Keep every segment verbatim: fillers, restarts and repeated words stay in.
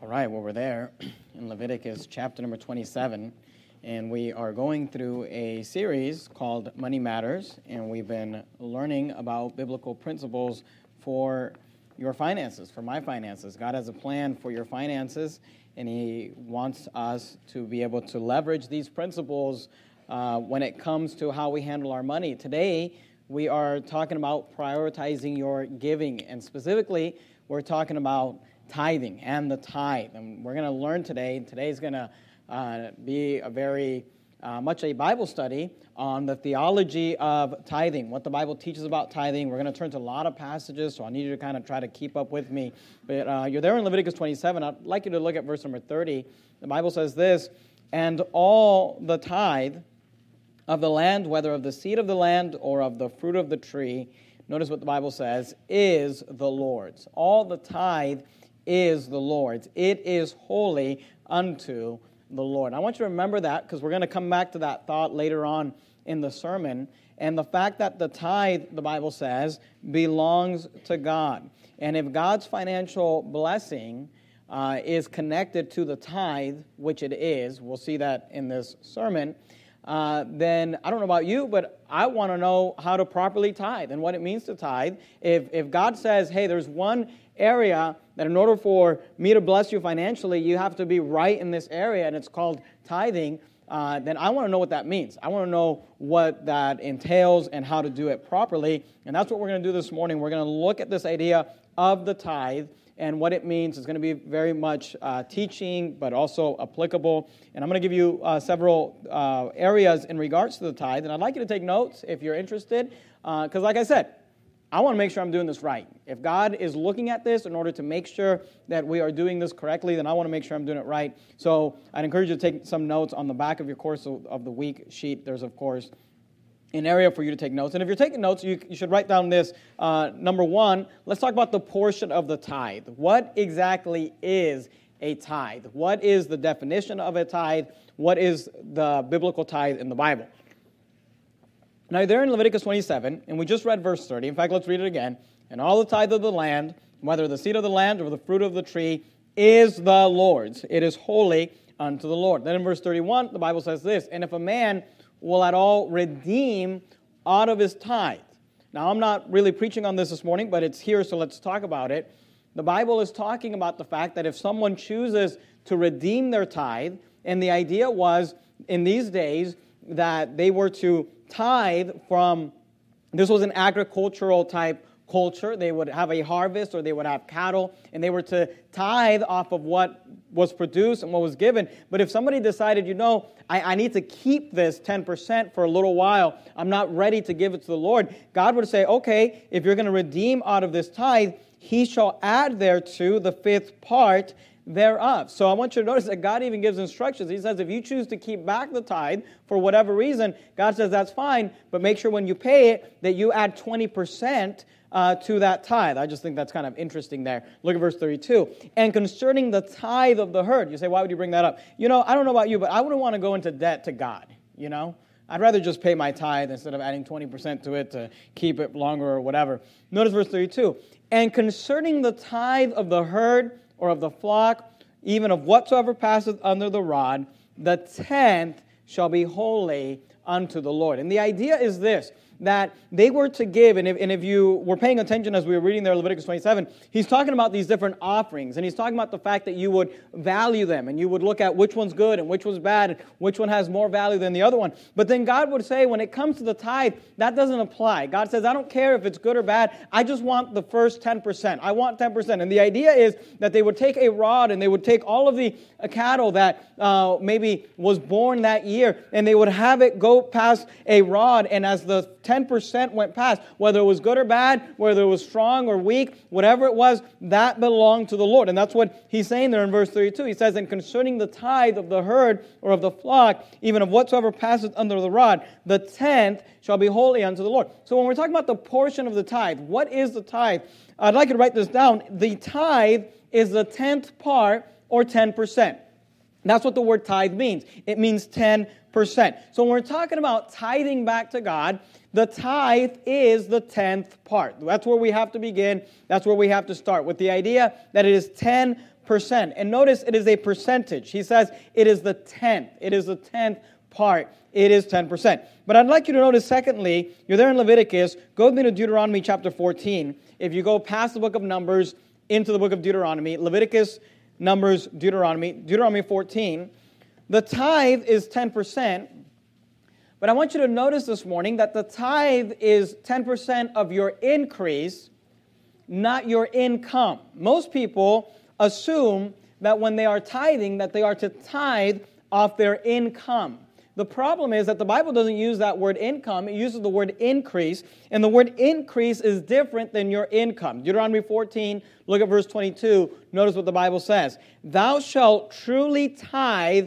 All right, well, we're there in Leviticus chapter number twenty-seven, and we are going through a series called Money Matters, and we've been learning about biblical principles for your finances, for my finances. God has a plan for your finances, and He wants us to be able to leverage these principles uh, when it comes to how we handle our money. Today, we are talking about prioritizing your giving, and specifically, we're talking about tithing and the tithe. And we're going to learn today. Today's going to uh, be a very uh, much a Bible study on the theology of tithing, what the Bible teaches about tithing. We're going to turn to a lot of passages, so I need you to kind of try to keep up with me. But uh, you're there in Leviticus twenty-seven. I'd like you to look at verse number thirty. The Bible says this, "And all the tithe of the land, whether of the seed of the land or of the fruit of the tree," notice what the Bible says, "is the Lord's." All the tithe is the Lord's. It is holy unto the Lord. I want you to remember that because we're going to come back to that thought later on in the sermon. And the fact that the tithe, the Bible says, belongs to God. And if God's financial blessing uh, is connected to the tithe, which it is, we'll see that in this sermon, Uh, then I don't know about you, but I want to know how to properly tithe and what it means to tithe. If if God says, hey, there's one area that in order for me to bless you financially, you have to be right in this area, and it's called tithing, uh, then I want to know what that means. I want to know what that entails and how to do it properly, and that's what we're going to do this morning. We're going to look at this idea of the tithe and what it means. Is going to be very much uh, teaching, but also applicable. And I'm going to give you uh, several uh, areas in regards to the tithe. And I'd like you to take notes if you're interested, because uh, like I said, I want to make sure I'm doing this right. If God is looking at this in order to make sure that we are doing this correctly, then I want to make sure I'm doing it right. So I'd encourage you to take some notes on the back of your course of, of the week sheet. There's, of course, an area for you to take notes. And if you're taking notes, you, you should write down this. Uh, number one, let's talk about the portion of the tithe. What exactly is a tithe? What is the definition of a tithe? What is the biblical tithe in the Bible? Now, there in Leviticus twenty-seven, and we just read verse thirty. In fact, let's read it again. "And all the tithe of the land, whether the seed of the land or the fruit of the tree, is the Lord's. It is holy unto the Lord." Then in verse thirty-one, the Bible says this, "And if a man will at all redeem out of his tithe." Now, I'm not really preaching on this this morning, but it's here, so let's talk about it. The Bible is talking about the fact that if someone chooses to redeem their tithe, and the idea was in these days that they were to tithe from, this was an agricultural type culture. They would have a harvest or they would have cattle, and they were to tithe off of what was produced and what was given. But if somebody decided, you know, I, I need to keep this ten percent for a little while, I'm not ready to give it to the Lord, God would say, okay, if you're going to redeem out of this tithe, He shall add thereto the fifth part thereof. So I want you to notice that God even gives instructions. He says if you choose to keep back the tithe for whatever reason, God says that's fine, but make sure when you pay it that you add twenty percent Uh, to that tithe. I just think that's kind of interesting there. Look at verse thirty-two. "And concerning the tithe of the herd," you say, why would you bring that up? You know, I don't know about you, but I wouldn't want to go into debt to God, you know? I'd rather just pay my tithe instead of adding twenty percent to it to keep it longer or whatever. Notice verse thirty-two. "And concerning the tithe of the herd or of the flock, even of whatsoever passeth under the rod, the tenth shall be holy unto the Lord." And the idea is this, that they were to give, and if, and if you were paying attention as we were reading there, Leviticus twenty-seven, he's talking about these different offerings, and he's talking about the fact that you would value them, and you would look at which one's good and which one's bad, and which one has more value than the other one. But then God would say, when it comes to the tithe, that doesn't apply. God says, I don't care if it's good or bad, I just want the first ten percent. I want ten percent. And the idea is that they would take a rod, and they would take all of the cattle that uh, maybe was born that year, and they would have it go past a rod, and as the ten percent went past, whether it was good or bad, whether it was strong or weak, whatever it was, that belonged to the Lord. And that's what he's saying there in verse thirty-two. He says, "And concerning the tithe of the herd or of the flock, even of whatsoever passeth under the rod, the tenth shall be holy unto the Lord." So when we're talking about the portion of the tithe, what is the tithe? I'd like you to write this down. The tithe is the tenth part or ten percent. That's what the word tithe means. It means ten percent. So when we're talking about tithing back to God, the tithe is the tenth part. That's where we have to begin. That's where we have to start, with the idea that it is ten percent. And notice it is a percentage. He says it is the tenth. It is the tenth part. It is ten percent. But I'd like you to notice, secondly, you're there in Leviticus. Go with me to Deuteronomy chapter fourteen. If you go past the book of Numbers into the book of Deuteronomy, Leviticus, Numbers, Deuteronomy, Deuteronomy fourteen, the tithe is ten percent. But I want you to notice this morning that the tithe is ten percent of your increase, not your income. Most people assume that when they are tithing, that they are to tithe off their income. The problem is that the Bible doesn't use that word income. It uses the word increase. And the word increase is different than your income. Deuteronomy fourteen, look at verse twenty-two. Notice what the Bible says. Thou shalt truly tithe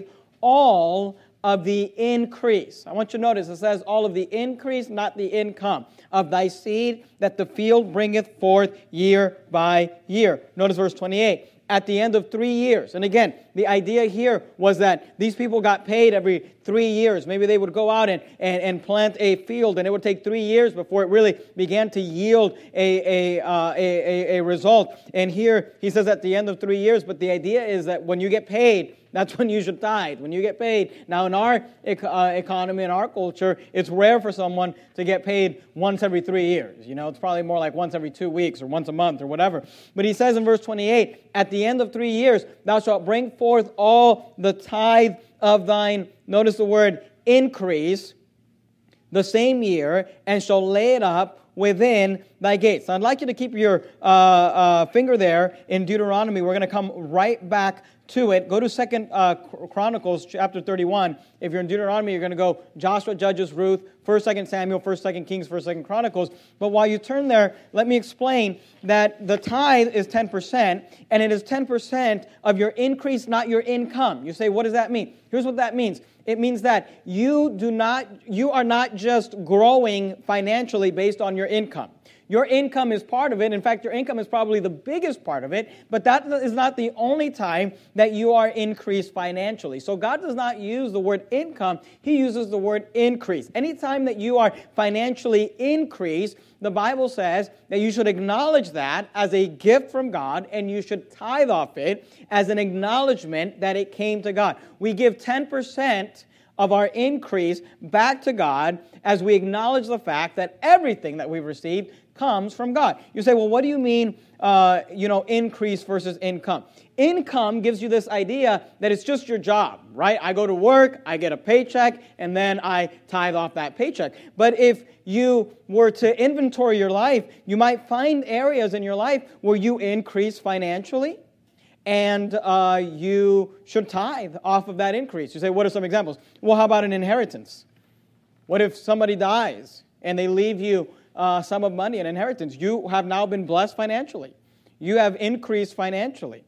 all of the increase. I want you to notice it says all of the increase, not the income, of thy seed that the field bringeth forth year by year. Notice verse twenty-eight. At the end of three years. And again, the idea here was that these people got paid every three years. Maybe they would go out and, and, and plant a field, and it would take three years before it really began to yield a, a, uh, a, a, a result. And here he says at the end of three years, but the idea is that when you get paid, that's when you should tithe, when you get paid. Now, in our uh, economy, in our culture, it's rare for someone to get paid once every three years. You know, it's probably more like once every two weeks or once a month or whatever. But he says in verse twenty-eight, at the end of three years, thou shalt bring forth all the tithe of thine, notice the word, increase, the same year, and shall lay it up within thy gates. Now, I'd like you to keep your uh, uh, finger there in Deuteronomy. We're going to come right back to it. Go to Second uh, Chronicles chapter thirty-one. If you're in Deuteronomy, you're going to go Joshua, Judges, Ruth, First, Second Samuel, First, Second Kings, First, Second Chronicles. But while you turn there, let me explain that the tithe is ten percent, and it is ten percent of your increase, not your income. You say, what does that mean? Here's what that means. It means that you do not, you are not just growing financially based on your income. Your income is part of it. In fact, your income is probably the biggest part of it, but that is not the only time that you are increased financially. So God does not use the word income. He uses the word increase. Anytime that you are financially increased, the Bible says that you should acknowledge that as a gift from God, and you should tithe off it as an acknowledgement that it came to God. We give ten percent of our increase back to God as we acknowledge the fact that everything that we've received comes from God. You say, well, what do you mean, uh, you know, increase versus income? Income gives you this idea that it's just your job, right? I go to work, I get a paycheck, and then I tithe off that paycheck. But if you were to inventory your life, you might find areas in your life where you increase financially, and uh, you should tithe off of that increase. You say, what are some examples? Well, how about an inheritance? What if somebody dies and they leave you uh, sum of money, an inheritance? You have now been blessed financially. You have increased financially.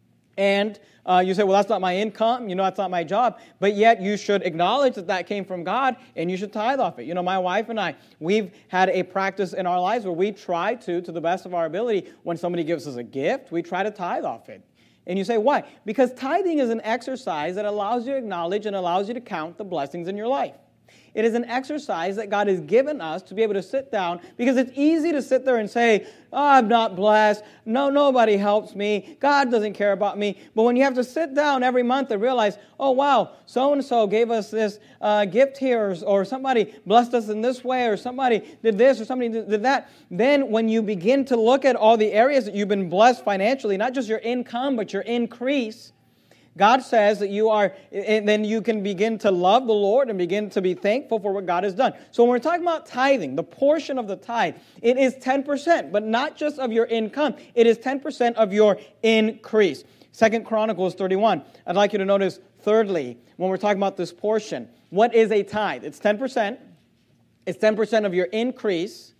And uh, you say, well, that's not my income. You know, that's not my job. But yet you should acknowledge that that came from God, and you should tithe off it. You know, my wife and I, we've had a practice in our lives where we try to, to the best of our ability, when somebody gives us a gift, we try to tithe off it. And you say, why? Because tithing is an exercise that allows you to acknowledge and allows you to count the blessings in your life. It is an exercise that God has given us to be able to sit down, because it's easy to sit there and say, oh, I'm not blessed. No, nobody helps me. God doesn't care about me. But when you have to sit down every month and realize, oh, wow, so-and-so gave us this uh, gift here, or, or somebody blessed us in this way, or somebody did this, or somebody did that, then when you begin to look at all the areas that you've been blessed financially, not just your income, but your increase, God says that you are, and then you can begin to love the Lord and begin to be thankful for what God has done. So when we're talking about tithing, the portion of the tithe, it is ten percent, but not just of your income. It is ten percent of your increase. Second Chronicles thirty-one. I'd like you to notice, thirdly, when we're talking about this portion, what is a tithe? It's ten percent. It's ten percent of your increase,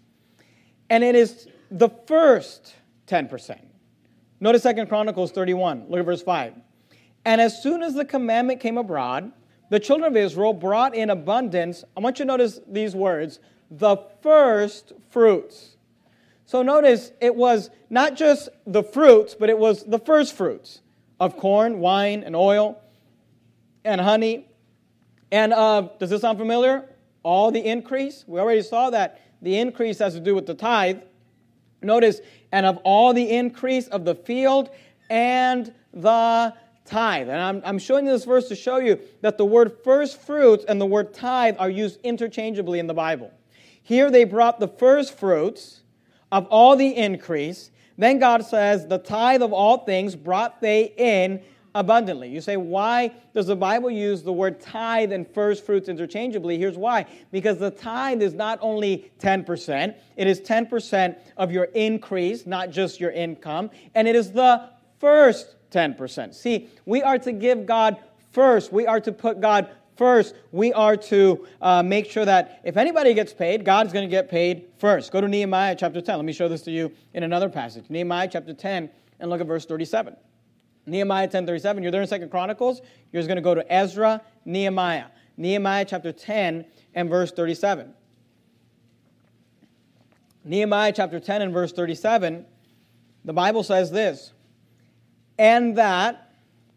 and it is the first ten percent. Notice Second Chronicles thirty-one. Look at verse five. And as soon as the commandment came abroad, the children of Israel brought in abundance. I want you to notice these words, the first fruits. So notice it was not just the fruits, but it was the first fruits of corn, wine, and oil, and honey. And uh, does this sound familiar? All the increase. We already saw that the increase has to do with the tithe. Notice, and of all the increase of the field and the tithe. And I'm, I'm showing you this verse to show you that the word first fruits and the word tithe are used interchangeably in the Bible. Here they brought the first fruits of all the increase. Then God says, the tithe of all things brought they in abundantly. You say, why does the Bible use the word tithe and first fruits interchangeably? Here's why. Because the tithe is not only ten percent, it is ten percent of your increase, not just your income, and it is the first ten percent. See, we are to give God first. We are to put God first. We are to uh, make sure that if anybody gets paid, God's going to get paid first. Go to Nehemiah chapter ten. Let me show this to you in another passage. Nehemiah chapter ten, and look at verse thirty-seven. Nehemiah ten thirty-seven. You're there in Second Chronicles. You're just going to go to Ezra, Nehemiah. Nehemiah chapter ten and verse thirty-seven. Nehemiah chapter ten and verse thirty-seven, the Bible says this, and that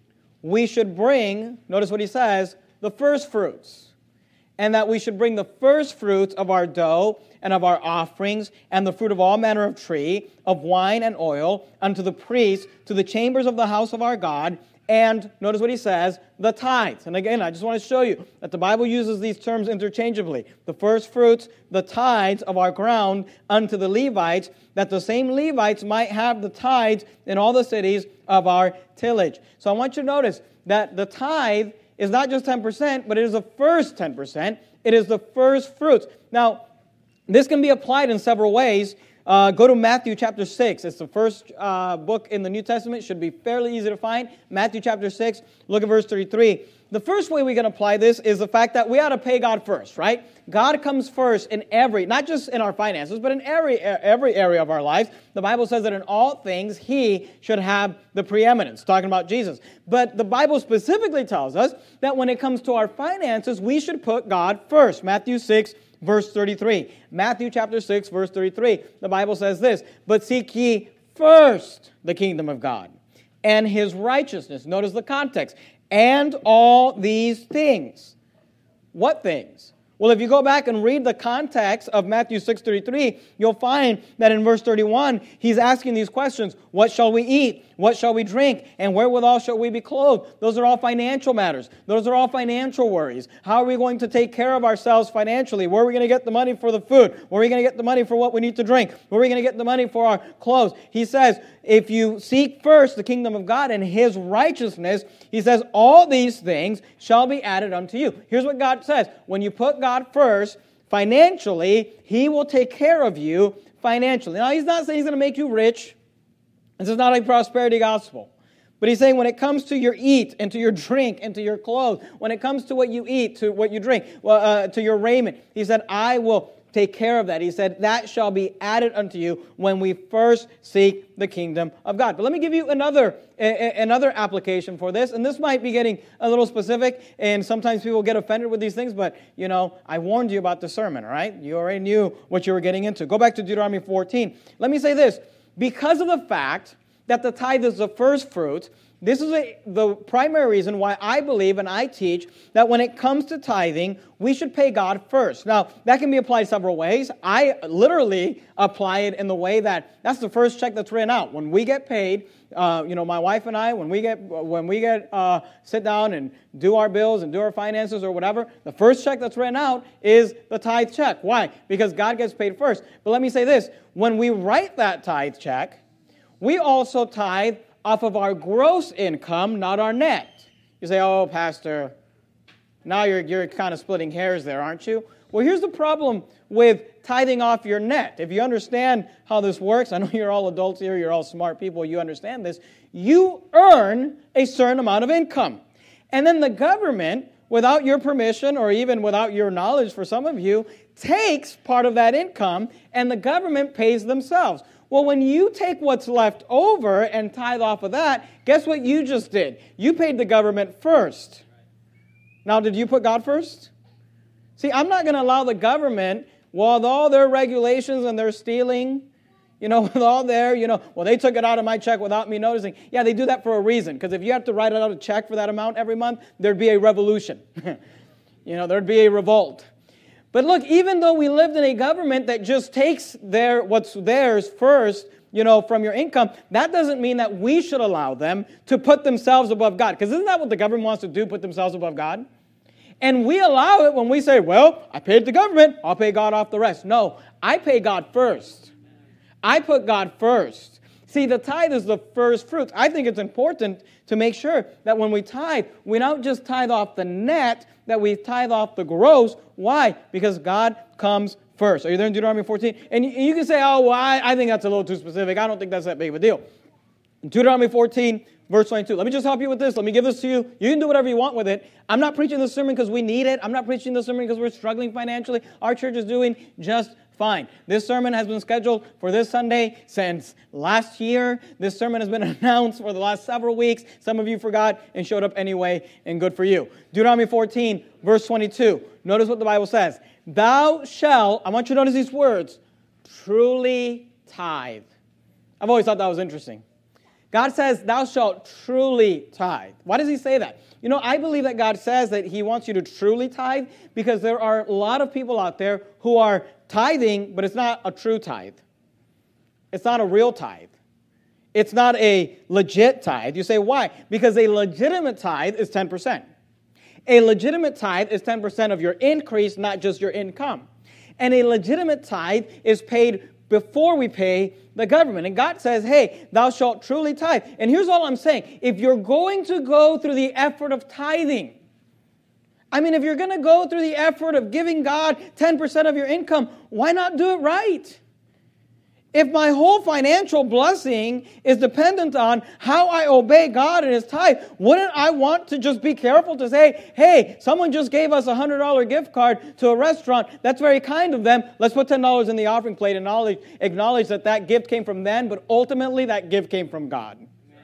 we should bring, notice what he says, the first fruits, and that we should bring the first fruits of our dough and of our offerings and the fruit of all manner of tree, of wine and oil, unto the priests, to the chambers of the house of our God, and, notice what he says, the tithes. And again, I just want to show you that the Bible uses these terms interchangeably. The first fruits, the tithes of our ground unto the Levites, that the same Levites might have the tithes in all the cities of our tillage. So I want you to notice that the tithe is not just ten percent, but it is the first ten percent. It is the first fruits. Now, this can be applied in several ways. Uh, go to Matthew chapter six. It's the first uh, book in the New Testament. Should be fairly easy to find. Matthew chapter six, look at verse thirty-three. The first way we can apply this is the fact that we ought to pay God first, right? God comes first in every, not just in our finances, but in every, every area of our lives. The Bible says that in all things, He should have the preeminence, talking about Jesus. But the Bible specifically tells us that when it comes to our finances, we should put God first. Matthew six, verse thirty-three. Matthew chapter six, verse thirty-three. The Bible says this, but seek ye first the kingdom of God and His righteousness. Notice the context. And all these things. What things? Well, if you go back and read the context of Matthew six thirty-three, you'll find that in verse thirty-one, he's asking these questions. What shall we eat? What shall we drink? And wherewithal shall we be clothed? Those are all financial matters. Those are all financial worries. How are we going to take care of ourselves financially? Where are we going to get the money for the food? Where are we going to get the money for what we need to drink? Where are we going to get the money for our clothes? He says, if you seek first the kingdom of God and His righteousness, He says, all these things shall be added unto you. Here's what God says. When you put God first, financially, He will take care of you financially. Now, He's not saying He's going to make you rich. This is not a prosperity gospel. But He's saying when it comes to your eat and to your drink and to your clothes, when it comes to what you eat, to what you drink, well, uh, to your raiment, He said, I will take care of that. He said, that shall be added unto you when we first seek the kingdom of God. But let me give you another, a, another application for this. And this might be getting a little specific, and sometimes people get offended with these things, but, you know, I warned you about the sermon, all right? You already knew what you were getting into. Go back to Deuteronomy fourteen. Let me say this. Because of the fact that the tithe is the first fruit, this is a, the primary reason why I believe and I teach that when it comes to tithing, we should pay God first. Now, that can be applied several ways. I literally apply it in the way that that's the first check that's written out. When we get paid, uh, you know, my wife and I, when we get when we get uh, sit down and do our bills and do our finances or whatever, the first check that's written out is the tithe check. Why? Because God gets paid first. But let me say this. When we write that tithe check, we also tithe off of our gross income, not our net. You say, oh, Pastor, now you're, you're kind of splitting hairs there, aren't you? Well, here's the problem with tithing off your net. If you understand how this works, I know you're all adults here, you're all smart people, you understand this. You earn a certain amount of income. And then the government, without your permission or even without your knowledge for some of you, takes part of that income and the government pays themselves. Well, when you take what's left over and tithe off of that, guess what you just did? You paid the government first. Now, did you put God first? See, I'm not going to allow the government, with all their regulations and their stealing, you know, with all their, you know, well, they took it out of my check without me noticing. Yeah, they do that for a reason, because if you have to write out a check for that amount every month, there'd be a revolution. You know, there'd be a revolt. But look, even though we lived in a government that just takes their what's theirs first, you know, from your income, that doesn't mean that we should allow them to put themselves above God. Because isn't that what the government wants to do, put themselves above God? And we allow it when we say, well, I paid the government, I'll pay God off the rest. No, I pay God first. I put God first. See, the tithe is the first fruits. I think it's important to make sure that when we tithe, we don't just tithe off the net, that we tithe off the gross. Why? Because God comes first. Are you there in Deuteronomy fourteen? And you, you can say, oh, well, I, I think that's a little too specific. I don't think that's that big of a deal. In Deuteronomy fourteen, verse twenty-two. Let me just help you with this. Let me give this to you. You can do whatever you want with it. I'm not preaching this sermon because we need it. I'm not preaching this sermon because we're struggling financially. Our church is doing just fine. This sermon has been scheduled for this Sunday since last year. This sermon has been announced for the last several weeks. Some of you forgot and showed up anyway, and good for you. Deuteronomy fourteen, verse twenty-two. Notice what the Bible says. Thou shalt, I want you to notice these words, truly tithe. I've always thought that was interesting. God says, thou shalt truly tithe. Why does he say that? You know, I believe that God says that he wants you to truly tithe because there are a lot of people out there who are tithing, but it's not a true tithe. It's not a real tithe. It's not a legit tithe. You say, why? Because a legitimate tithe is ten percent. A legitimate tithe is ten percent of your increase, not just your income. And a legitimate tithe is paid before we pay the government. And God says, hey, thou shalt truly tithe. And here's all I'm saying. If you're going to go through the effort of tithing, I mean, if you're going to go through the effort of giving God ten percent of your income, why not do it right? If my whole financial blessing is dependent on how I obey God and His tithe, wouldn't I want to just be careful to say, hey, someone just gave us a one hundred dollars gift card to a restaurant. That's very kind of them. Let's put ten dollars in the offering plate and acknowledge, acknowledge that that gift came from them, but ultimately that gift came from God.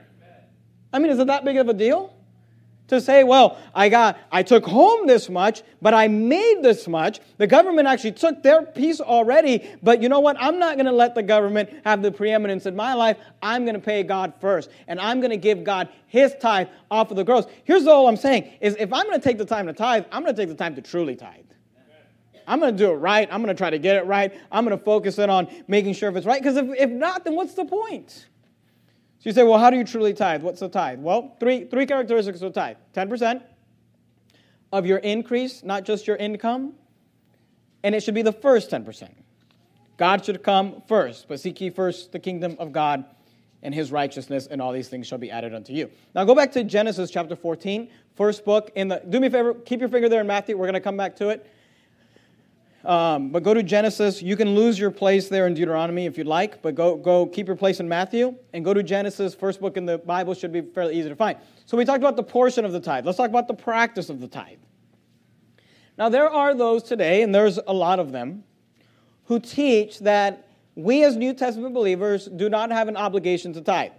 I mean, is it that big of a deal? To say, well, I got, I took home this much, but I made this much. The government actually took their piece already, but you know what? I'm not going to let the government have the preeminence in my life. I'm going to pay God first, and I'm going to give God His tithe off of the gross. Here's all I'm saying, is if I'm going to take the time to tithe, I'm going to take the time to truly tithe. I'm going to do it right. I'm going to try to get it right. I'm going to focus in on making sure if it's right, because if, if not, then what's the point? So you say, well, how do you truly tithe? What's the tithe? Well, three, three characteristics of tithe. ten percent of your increase, not just your income. And it should be the first ten percent. God should come first. But seek ye first the kingdom of God and His righteousness, and all these things shall be added unto you. Now go back to Genesis chapter fourteen, first book. In the, do me a favor, keep your finger there in Matthew. We're going to come back to it. Um, but go to Genesis. You can lose your place there in Deuteronomy if you'd like, but go go keep your place in Matthew and go to Genesis. First book in the Bible should be fairly easy to find. So we talked about the portion of the tithe. Let's talk about the practice of the tithe. Now there are those today, and there's a lot of them, who teach that we as New Testament believers do not have an obligation to tithe.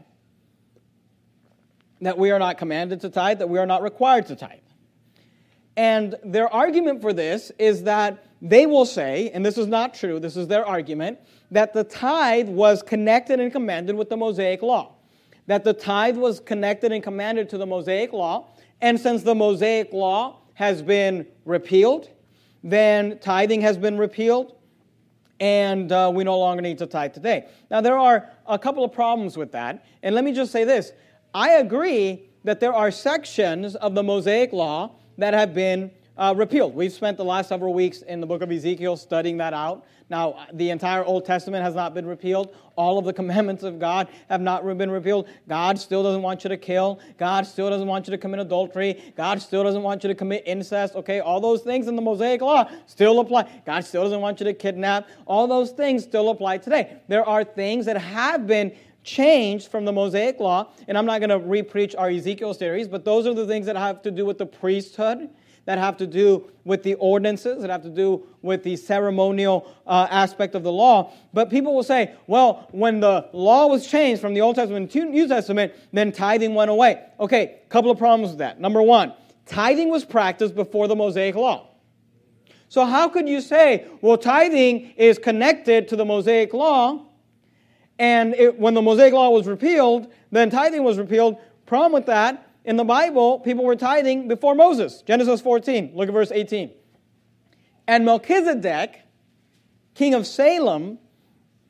That we are not commanded to tithe, that we are not required to tithe. And their argument for this is that they will say, and this is not true, this is their argument, that the tithe was connected and commanded with the Mosaic Law. That the tithe was connected and commanded to the Mosaic Law, and since the Mosaic Law has been repealed, then tithing has been repealed, and uh, we no longer need to tithe today. Now, there are a couple of problems with that, and let me just say this. I agree that there are sections of the Mosaic Law that have been uh, repealed. We've spent the last several weeks in the book of Ezekiel studying that out. Now, the entire Old Testament has not been repealed. All of the commandments of God have not been repealed. God still doesn't want you to kill. God still doesn't want you to commit adultery. God still doesn't want you to commit incest. Okay, all those things in the Mosaic Law still apply. God still doesn't want you to kidnap. All those things still apply today. There are things that have been changed from the Mosaic Law, and I'm not going to re-preach our Ezekiel series, but those are the things that have to do with the priesthood, that have to do with the ordinances, that have to do with the ceremonial uh, aspect of the law. But people will say, well, when the law was changed from the Old Testament to New Testament, then tithing went away. Okay, a couple of problems with that. Number one, tithing was practiced before the Mosaic Law. So how could you say, well, tithing is connected to the Mosaic Law, and it, when the Mosaic Law was repealed, then tithing was repealed? Problem with that, in the Bible, people were tithing before Moses. Genesis fourteen, look at verse eighteen. And Melchizedek, king of Salem,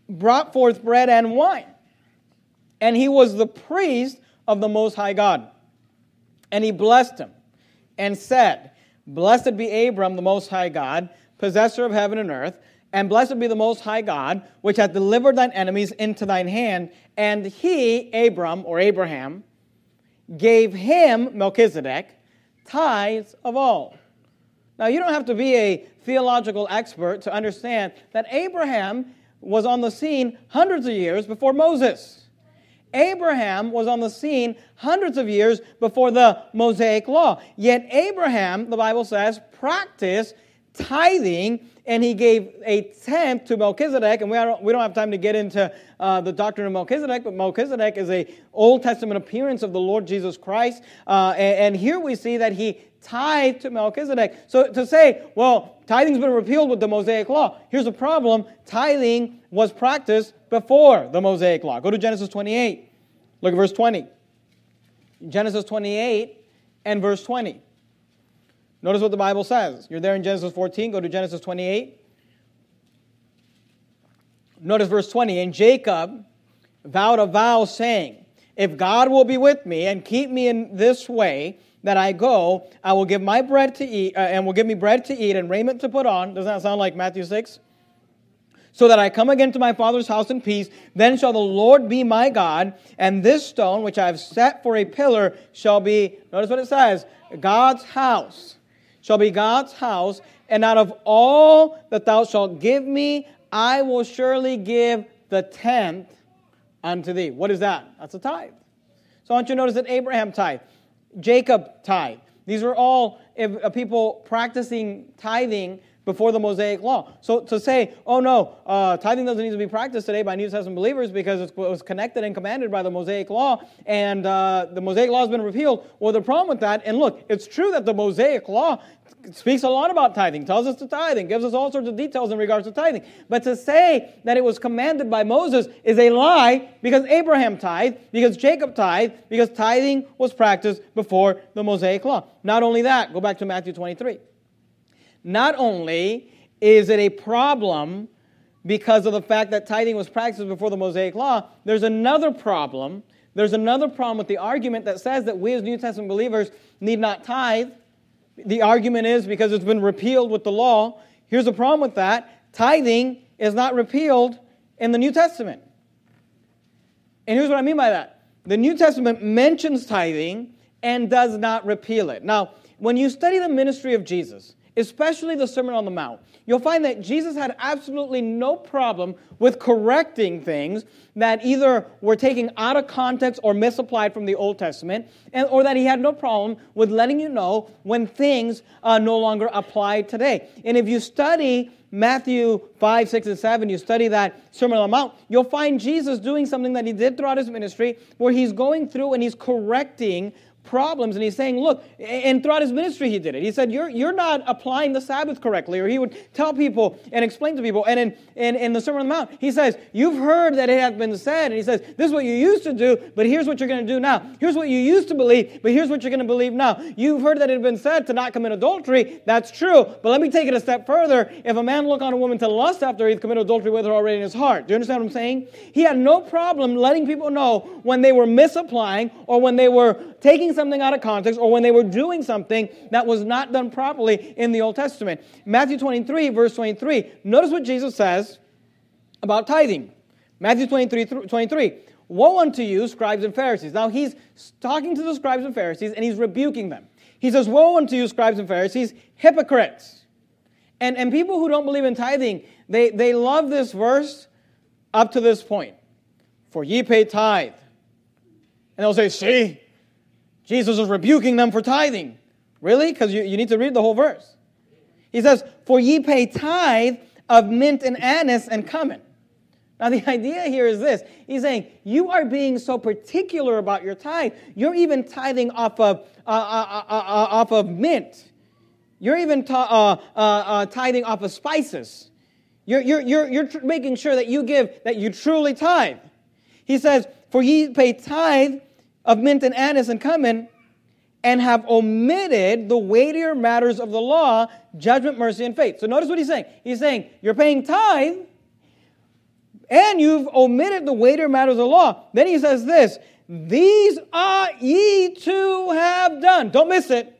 brought forth bread and wine. And he was the priest of the Most High God. And he blessed him and said, Blessed be Abram, the Most High God, possessor of heaven and earth, and blessed be the Most High God, which hath delivered thine enemies into thine hand. And he, Abram, or Abraham, gave him, Melchizedek, tithes of all. Now, you don't have to be a theological expert to understand that Abraham was on the scene hundreds of years before Moses. Abraham was on the scene hundreds of years before the Mosaic Law. Yet Abraham, the Bible says, practiced tithing, and he gave a tenth to Melchizedek. And we don't, we don't have time to get into uh, the doctrine of Melchizedek, but Melchizedek is an Old Testament appearance of the Lord Jesus Christ. Uh, and, and here we see that he tithed to Melchizedek. So to say, well, tithing's been repealed with the Mosaic Law. Here's the problem. Tithing was practiced before the Mosaic Law. Go to Genesis twenty-eight. Look at verse twenty. Genesis twenty-eight and verse twenty. Notice what the Bible says. You're there in Genesis fourteen. Go to Genesis twenty-eight. Notice verse twenty. And Jacob vowed a vow, saying, If God will be with me and keep me in this way that I go, I will give my bread to eat, uh, and will give me bread to eat and raiment to put on. Doesn't that sound like Matthew six? So that I come again to my father's house in peace. Then shall the Lord be my God, and this stone which I have set for a pillar shall be, notice what it says, God's house. Shall be God's house, and out of all that thou shalt give me, I will surely give the tenth unto thee. What is that? That's a tithe. So I want you to notice that Abraham tithe, Jacob tithe. These were all people practicing tithing before the Mosaic Law. So to say, oh no, uh, tithing doesn't need to be practiced today by New Testament believers because it was connected and commanded by the Mosaic Law, and uh, the Mosaic Law has been repealed. Well, the problem with that, and look, it's true that the Mosaic Law speaks a lot about tithing, tells us to tithe, and gives us all sorts of details in regards to tithing. But to say that it was commanded by Moses is a lie, because Abraham tithed, because Jacob tithed, because tithing was practiced before the Mosaic Law. Not only that, go back to Matthew twenty-three. Not only is it a problem because of the fact that tithing was practiced before the Mosaic Law, there's another problem. There's another problem with the argument that says that we as New Testament believers need not tithe. The argument is because it's been repealed with the law. Here's the problem with that. Tithing is not repealed in the New Testament. And here's what I mean by that. The New Testament mentions tithing and does not repeal it. Now, when you study the ministry of Jesus, especially the Sermon on the Mount, you'll find that Jesus had absolutely no problem with correcting things that either were taken out of context or misapplied from the Old Testament, and, or that he had no problem with letting you know when things uh, no longer apply today. And if you study Matthew five, six, and seven, you study that Sermon on the Mount, you'll find Jesus doing something that he did throughout his ministry, where he's going through and he's correcting problems, and he's saying, look, and throughout his ministry he did it. He said, you're you're not applying the Sabbath correctly, or he would tell people and explain to people. And in, in, in the Sermon on the Mount, he says, you've heard that it hath been said, and he says, this is what you used to do, but here's what you're going to do now. Here's what you used to believe, but here's what you're going to believe now. You've heard that it had been said to not commit adultery. That's true, but let me take it a step further. If a man look on a woman to lust after he's committed adultery with her already in his heart. Do you understand what I'm saying? He had no problem letting people know when they were misapplying, or when they were taking something out of context, or when they were doing something that was not done properly in the Old Testament. Matthew twenty-three, verse twenty-three. Notice what Jesus says about tithing. Matthew twenty-three, twenty-three. Woe unto you, scribes and Pharisees. Now he's talking to the scribes and Pharisees, and he's rebuking them. He says, woe unto you, scribes and Pharisees, hypocrites. And, and people who don't believe in tithing, they, they love this verse up to this point. For ye pay tithe. And they'll say, see, Jesus is rebuking them for tithing. Really? Because you, you need to read the whole verse. He says, for ye pay tithe of mint and anise and cumin. Now the idea here is this. He's saying, you are being so particular about your tithe, you're even tithing off of, uh, uh, uh, uh, off of mint. You're even t- uh, uh, uh, tithing off of spices. You're, you're, you're, you're tr- making sure that you give, that you truly tithe. He says, for ye pay tithe of mint and anise and cumin, and have omitted the weightier matters of the law, judgment, mercy, and faith. So notice what he's saying. He's saying, you're paying tithe, and you've omitted the weightier matters of the law. Then he says this, these ought ye to have done. Don't miss it.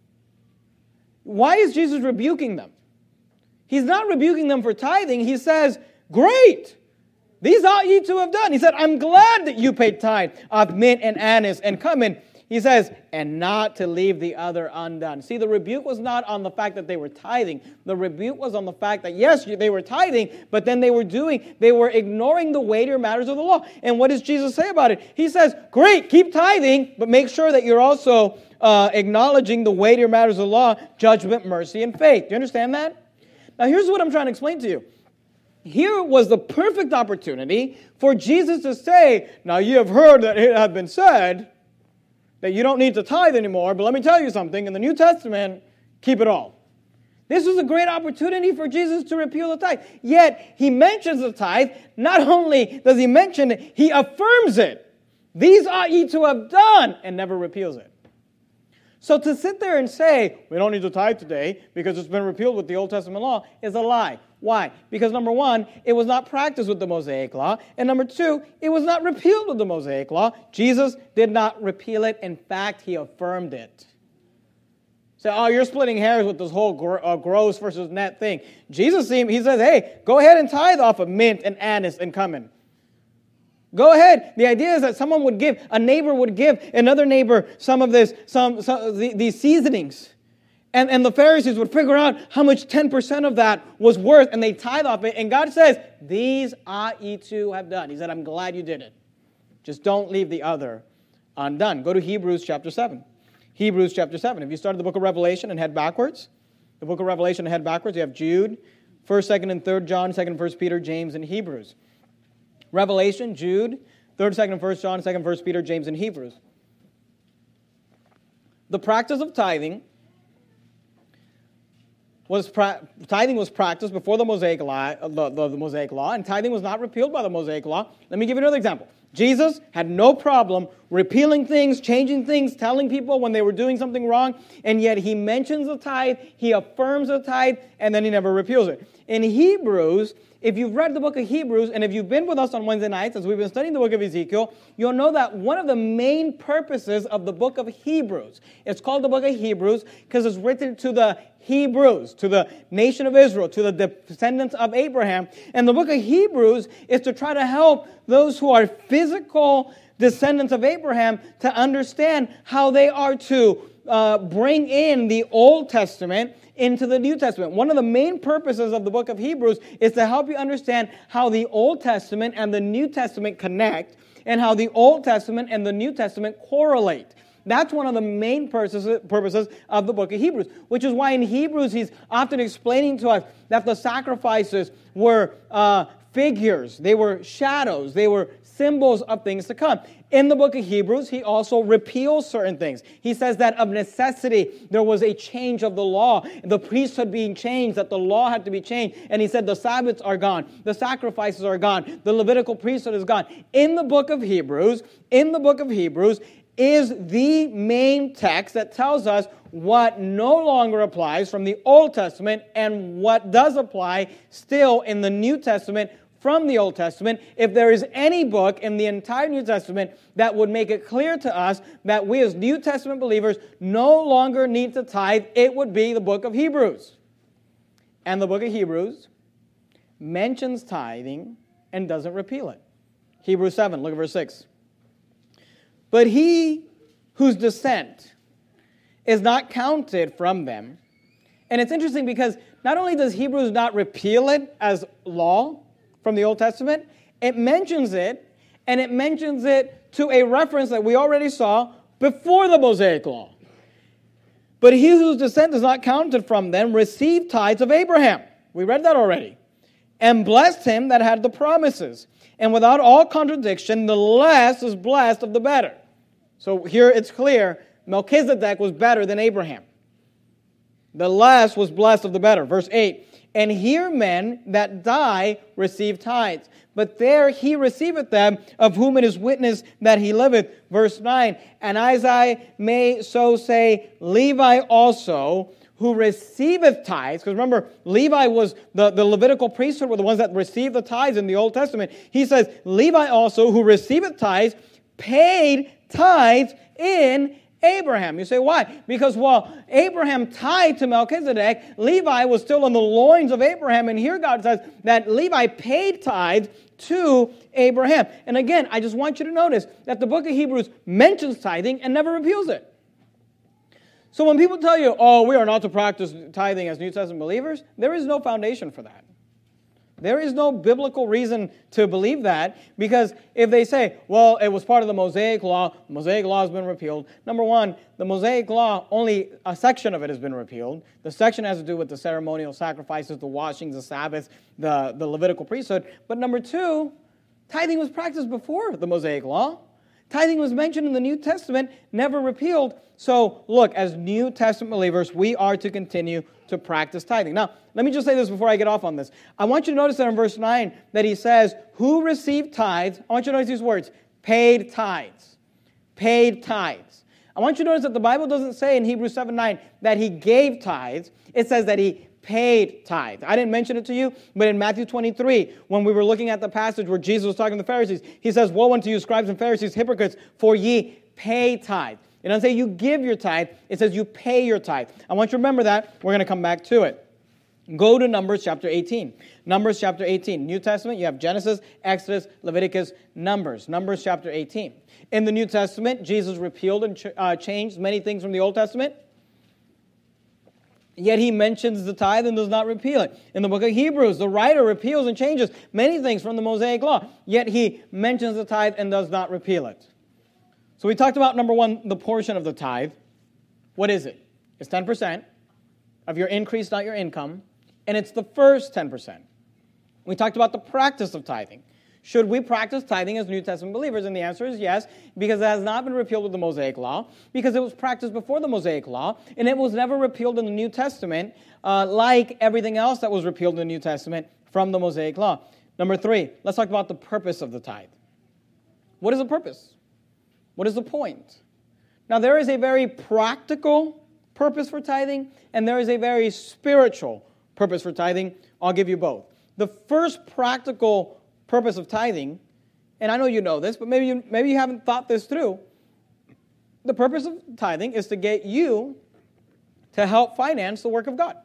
Why is Jesus rebuking them? He's not rebuking them for tithing. He says, great, these ought ye to have done. He said, I'm glad that you paid tithe of mint and anise and cumin. He says, and not to leave the other undone. See, the rebuke was not on the fact that they were tithing. The rebuke was on the fact that, yes, they were tithing, but then they were doing, they were ignoring the weightier matters of the law. And what does Jesus say about it? He says, great, keep tithing, but make sure that you're also uh, acknowledging the weightier matters of the law, judgment, mercy, and faith. Do you understand that? Now, here's what I'm trying to explain to you. Here was the perfect opportunity for Jesus to say, now you have heard that it had been said that you don't need to tithe anymore, but let me tell you something, in the New Testament, keep it all. This was a great opportunity for Jesus to repeal the tithe. Yet, he mentions the tithe. Not only does he mention it, he affirms it. These ought ye to have done, and never repeals it. So to sit there and say, we don't need to tithe today because it's been repealed with the Old Testament law is a lie. Why? Because number one, it was not practiced with the Mosaic law. And number two, it was not repealed with the Mosaic law. Jesus did not repeal it. In fact, he affirmed it. So, oh, you're splitting hairs with this whole gr- uh, gross versus net thing. Jesus, he says, hey, go ahead and tithe off of mint and anise and cumin. Go ahead. The idea is that someone would give, a neighbor would give another neighbor some of this, some, some the, these seasonings. And, and the Pharisees would figure out how much ten percent of that was worth, and they tithe off it. And God says, these ought ye to have done. He said, I'm glad you did it. Just don't leave the other undone. Go to Hebrews chapter seven. Hebrews chapter seven. If you started the book of Revelation and head backwards, the book of Revelation and head backwards, you have Jude, first, second, and third John, second, first Peter, James, and Hebrews. Revelation, Jude, third, second, and first John, second, first Peter, James, and Hebrews. The practice of tithing was pra- tithing was practiced before the Mosaic law, the, the, the Mosaic law, and tithing was not repealed by the Mosaic law. Let me give you another example. Jesus had no problem repealing things, changing things, telling people when they were doing something wrong, and yet he mentions the tithe, he affirms the tithe, and then he never repeals it. In Hebrews, if you've read the book of Hebrews, and if you've been with us on Wednesday nights as we've been studying the book of Ezekiel, you'll know that one of the main purposes of the book of Hebrews, it's called the book of Hebrews because it's written to the Hebrews, to the nation of Israel, to the descendants of Abraham. And the book of Hebrews is to try to help those who are physical descendants of Abraham to understand how they are to uh, bring in the Old Testament into the New Testament. One of the main purposes of the book of Hebrews is to help you understand how the Old Testament and the New Testament connect, and how the Old Testament and the New Testament correlate. That's one of the main purposes of the book of Hebrews, which is why in Hebrews he's often explaining to us that the sacrifices were uh, figures, they were shadows, they were symbols of things to come. In the book of Hebrews, he also repeals certain things. He says that of necessity, there was a change of the law, the priesthood being changed, that the law had to be changed. And he said the Sabbaths are gone, the sacrifices are gone, the Levitical priesthood is gone. In the book of Hebrews, in the book of Hebrews, is the main text that tells us what no longer applies from the Old Testament and what does apply still in the New Testament from the Old Testament. If there is any book in the entire New Testament that would make it clear to us that we as New Testament believers no longer need to tithe, it would be the book of Hebrews. And the book of Hebrews mentions tithing and doesn't repeal it. Hebrews seven, look at verse six. But he whose descent is not counted from them. And it's interesting because not only does Hebrews not repeal it as law from the Old Testament, it mentions it, and it mentions it to a reference that we already saw before the Mosaic law. But he whose descent is not counted from them received tithes of Abraham. We read that already. And blessed him that had the promises. And without all contradiction, the less is blessed of the better. So here it's clear, Melchizedek was better than Abraham. The less was blessed of the better. Verse eight. And here men that die receive tithes, but there he receiveth them, of whom it is witness that he liveth. Verse nine. And as I may so say, Levi also, who receiveth tithes, because remember, Levi was the, the Levitical priesthood were the ones that received the tithes in the Old Testament. He says, Levi also, who receiveth tithes, paid tithes in Abraham. You say, why? Because while Abraham tithed to Melchizedek, Levi was still in the loins of Abraham, and here God says that Levi paid tithes to Abraham. And again, I just want you to notice that the book of Hebrews mentions tithing and never repeals it. So when people tell you, oh, we are not to practice tithing as New Testament believers, there is no foundation for that. There is no biblical reason to believe that, because if they say, well, it was part of the Mosaic Law, the Mosaic Law has been repealed. Number one, the Mosaic Law, only a section of it has been repealed. The section has to do with the ceremonial sacrifices, the washings, the Sabbaths, the, the Levitical priesthood. But number two, tithing was practiced before the Mosaic Law. Tithing was mentioned in the New Testament, never repealed. So, look, as New Testament believers, we are to continue to practice tithing. Now, let me just say this before I get off on this. I want you to notice that in verse nine that he says, who received tithes, I want you to notice these words, paid tithes. Paid tithes. I want you to notice that the Bible doesn't say in Hebrews seven nine that he gave tithes. It says that he paid tithes. I didn't mention it to you, but in Matthew twenty-three, when we were looking at the passage where Jesus was talking to the Pharisees, he says, woe unto you, scribes and Pharisees, hypocrites, for ye pay tithe. It doesn't say you give your tithe. It says you pay your tithe. I want you to remember that. We're going to come back to it. Go to Numbers chapter eighteen. Numbers chapter eighteen. New Testament, you have Genesis, Exodus, Leviticus, Numbers. Numbers chapter eighteen. In the New Testament, Jesus repealed and ch- uh, changed many things from the Old Testament. Yet he mentions the tithe and does not repeal it. In the book of Hebrews, the writer repeals and changes many things from the Mosaic Law. Yet he mentions the tithe and does not repeal it. So we talked about, number one, the portion of the tithe. What is it? It's ten percent of your increase, not your income. And it's the first ten percent. We talked about the practice of tithing. Should we practice tithing as New Testament believers? And the answer is yes, because it has not been repealed with the Mosaic Law, because it was practiced before the Mosaic Law, and it was never repealed in the New Testament, uh, like everything else that was repealed in the New Testament from the Mosaic Law. Number three, let's talk about the purpose of the tithe. What is the purpose? What is the point? Now, there is a very practical purpose for tithing, and there is a very spiritual purpose for tithing. I'll give you both. The first practical purpose of tithing, and I know you know this, but maybe you, maybe you haven't thought this through. The purpose of tithing is to get you to help finance the work of God.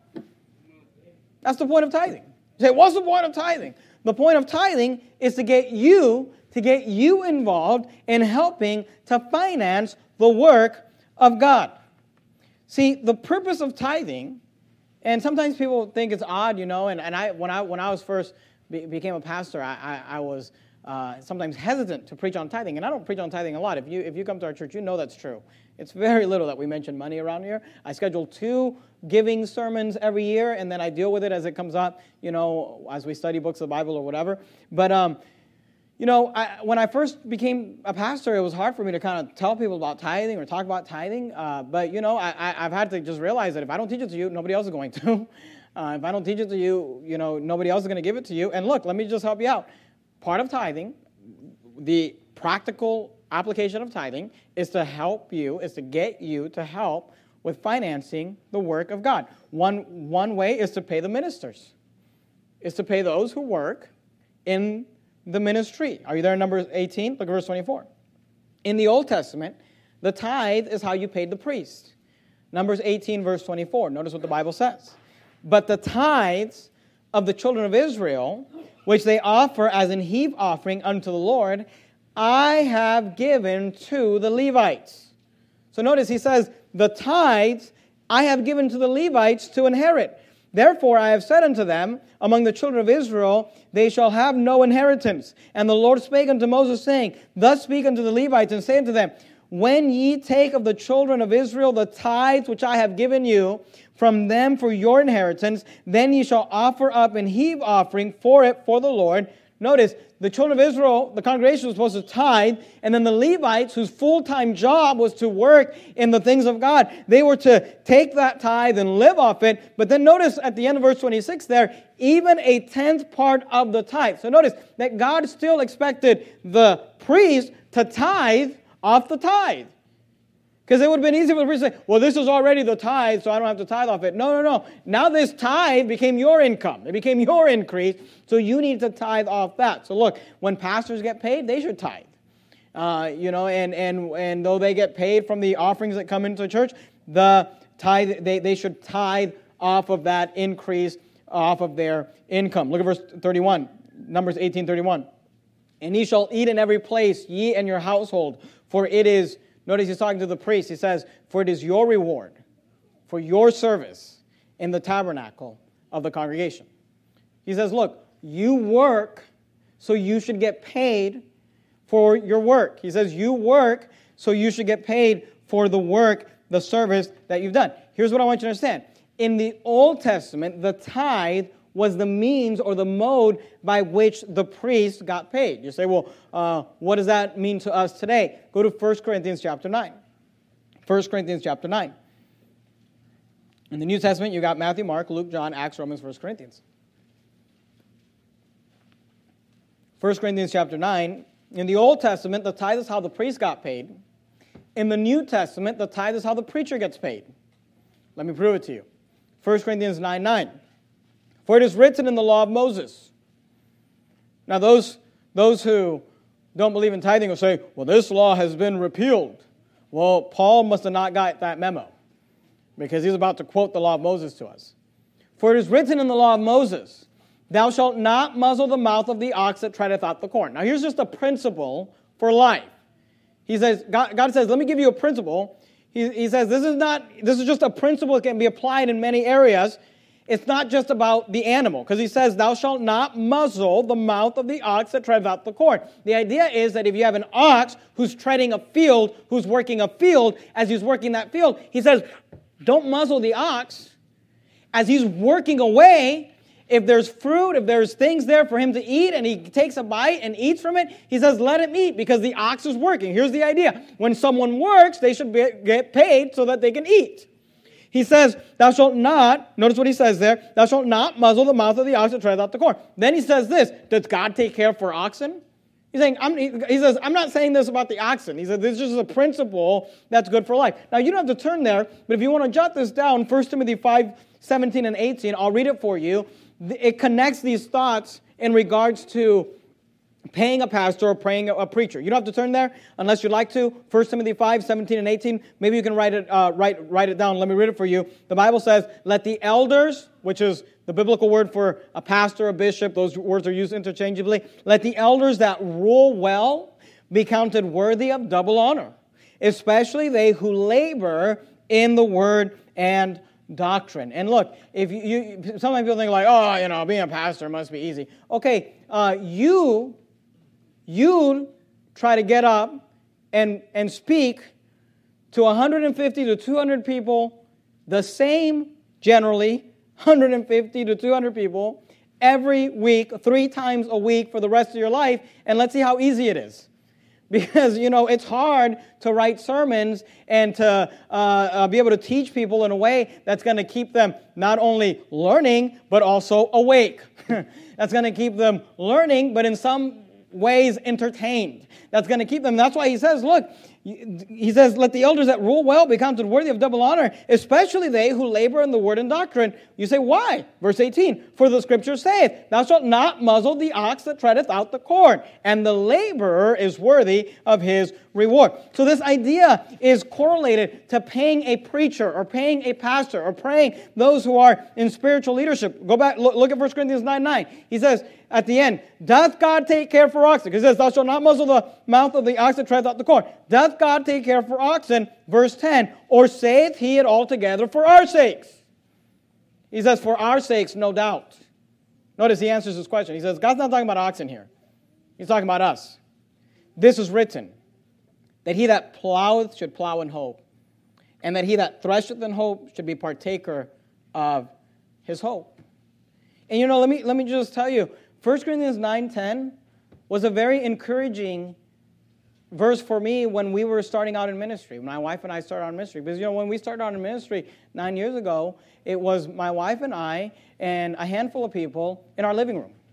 That's the point of tithing. You say, what's the point of tithing? The point of tithing is to get you to get you involved in helping to finance the work of God. See, the purpose of tithing, and sometimes people think it's odd, you know, and, and I when I when I was first be, became a pastor, I, I, I was uh, sometimes hesitant to preach on tithing, and I don't preach on tithing a lot. If you if you come to our church, you know that's true. It's very little that we mention money around here. I schedule two giving sermons every year, and then I deal with it as it comes up, you know, as we study books of the Bible or whatever. But um, You know, I, when I first became a pastor, it was hard for me to kind of tell people about tithing or talk about tithing. Uh, but, you know, I, I, I've had to just realize that if I don't teach it to you, nobody else is going to. Uh, if I don't teach it to you, you know, nobody else is going to give it to you. And look, let me just help you out. Part of tithing, the practical application of tithing, is to help you, is to get you to help with financing the work of God. One, one way is to pay the ministers, is to pay those who work in the ministry. Are you there in Numbers eighteen? Look at verse twenty-four. In the Old Testament, the tithe is how you paid the priest. Numbers eighteen, verse twenty-four. Notice what the Bible says. But the tithes of the children of Israel, which they offer as an heave offering unto the Lord, I have given to the Levites. So notice he says, the tithes I have given to the Levites to inherit. Therefore I have said unto them, among the children of Israel, they shall have no inheritance. And the Lord spake unto Moses, saying, Thus speak unto the Levites, and say unto them, When ye take of the children of Israel the tithes which I have given you from them for your inheritance, then ye shall offer up an heave offering for it for the Lord. Notice, the children of Israel, the congregation was supposed to tithe, and then the Levites, whose full-time job was to work in the things of God, they were to take that tithe and live off it. But then notice at the end of verse twenty-six there, even a tenth part of the tithe. So notice that God still expected the priest to tithe off the tithe. Because it would have been easy for the priest to say, well, this is already the tithe, so I don't have to tithe off it. No, no, no. Now this tithe became your income. It became your increase, so you need to tithe off that. So look, when pastors get paid, they should tithe. Uh, you know, and, and, and though they get paid from the offerings that come into the church, the tithe, they, they should tithe off of that increase, off of their income. Look at verse thirty-one, Numbers eighteen thirty-one. And ye shall eat in every place, ye and your household, for it is, notice he's talking to the priest, he says, for it is your reward for your service in the tabernacle of the congregation. He says, look, you work, so you should get paid for your work. He says, you work, so you should get paid for the work, the service that you've done. Here's what I want you to understand. In the Old Testament, the tithe was the means or the mode by which the priest got paid. You say, well, uh, what does that mean to us today? Go to First Corinthians chapter nine. First Corinthians chapter nine. In the New Testament, you got Matthew, Mark, Luke, John, Acts, Romans, First Corinthians. First Corinthians chapter nine. In the Old Testament, the tithe is how the priest got paid. In the New Testament, the tithe is how the preacher gets paid. Let me prove it to you. First Corinthians nine nine. For it is written in the law of Moses. Now those, those who don't believe in tithing will say, well, this law has been repealed. Well, Paul must have not got that memo, because he's about to quote the law of Moses to us. For it is written in the law of Moses, thou shalt not muzzle the mouth of the ox that treadeth out the corn. Now here's just a principle for life. He says, God, God says, let me give you a principle. He, he says, this is not, this is just a principle that can be applied in many areas. It's not just about the animal, because he says, thou shalt not muzzle the mouth of the ox that treadeth out the corn. The idea is that if you have an ox who's treading a field, who's working a field, as he's working that field, he says, don't muzzle the ox. As he's working away, if there's fruit, if there's things there for him to eat, and he takes a bite and eats from it, he says, let him eat, because the ox is working. Here's the idea. When someone works, they should be, get paid so that they can eat. He says, thou shalt not, notice what he says there, thou shalt not muzzle the mouth of the ox that treadeth out the corn. Then he says this, does God take care for oxen? He's saying, I'm, he, he says, I'm not saying this about the oxen. He said, this is just a principle that's good for life. Now, you don't have to turn there, but if you want to jot this down, First Timothy five, seventeen and eighteen, I'll read it for you. It connects these thoughts in regards to paying a pastor or paying a preacher. You don't have to turn there unless you'd like to. First Timothy five, seventeen and eighteen. Maybe you can write it, uh, write, write it down. Let me read it for you. The Bible says, let the elders, which is the biblical word for a pastor, a bishop, those words are used interchangeably. Let the elders that rule well be counted worthy of double honor, especially they who labor in the word and doctrine. And look, if you, you some people think like, oh, you know, being a pastor must be easy. Okay, uh, you... You try to get up and, and speak to one hundred fifty to two hundred people, the same, generally, one hundred fifty to two hundred people, every week, three times a week for the rest of your life, and let's see how easy it is. Because, you know, it's hard to write sermons and to uh, uh, be able to teach people in a way that's going to keep them not only learning, but also awake. That's going to keep them learning, but in some ways entertained. That's going to keep them. That's why he says, look, he says, let the elders that rule well be counted worthy of double honor, especially they who labor in the word and doctrine. You say, why? Verse eighteen, for the scripture saith, thou shalt not muzzle the ox that treadeth out the corn, and the laborer is worthy of his reward. So this idea is correlated to paying a preacher or paying a pastor or paying those who are in spiritual leadership. Go back, look, look at First Corinthians nine nine. He says, at the end, doth God take care for oxen? Because he says, thou shalt not muzzle the mouth of the ox that treadeth out the corn. Doth God take care for oxen? Verse ten, or saith he it altogether for our sakes? He says, for our sakes, no doubt. Notice he answers his question. He says, God's not talking about oxen here. He's talking about us. This is written, that he that ploweth should plow in hope, and that he that thresheth in hope should be partaker of his hope. And you know, let me, let me just tell you, First Corinthians nine ten was a very encouraging verse for me when we were starting out in ministry. My wife and I started out in ministry. Because, you know, when we started out in ministry nine years ago, it was my wife and I and a handful of people in our living room.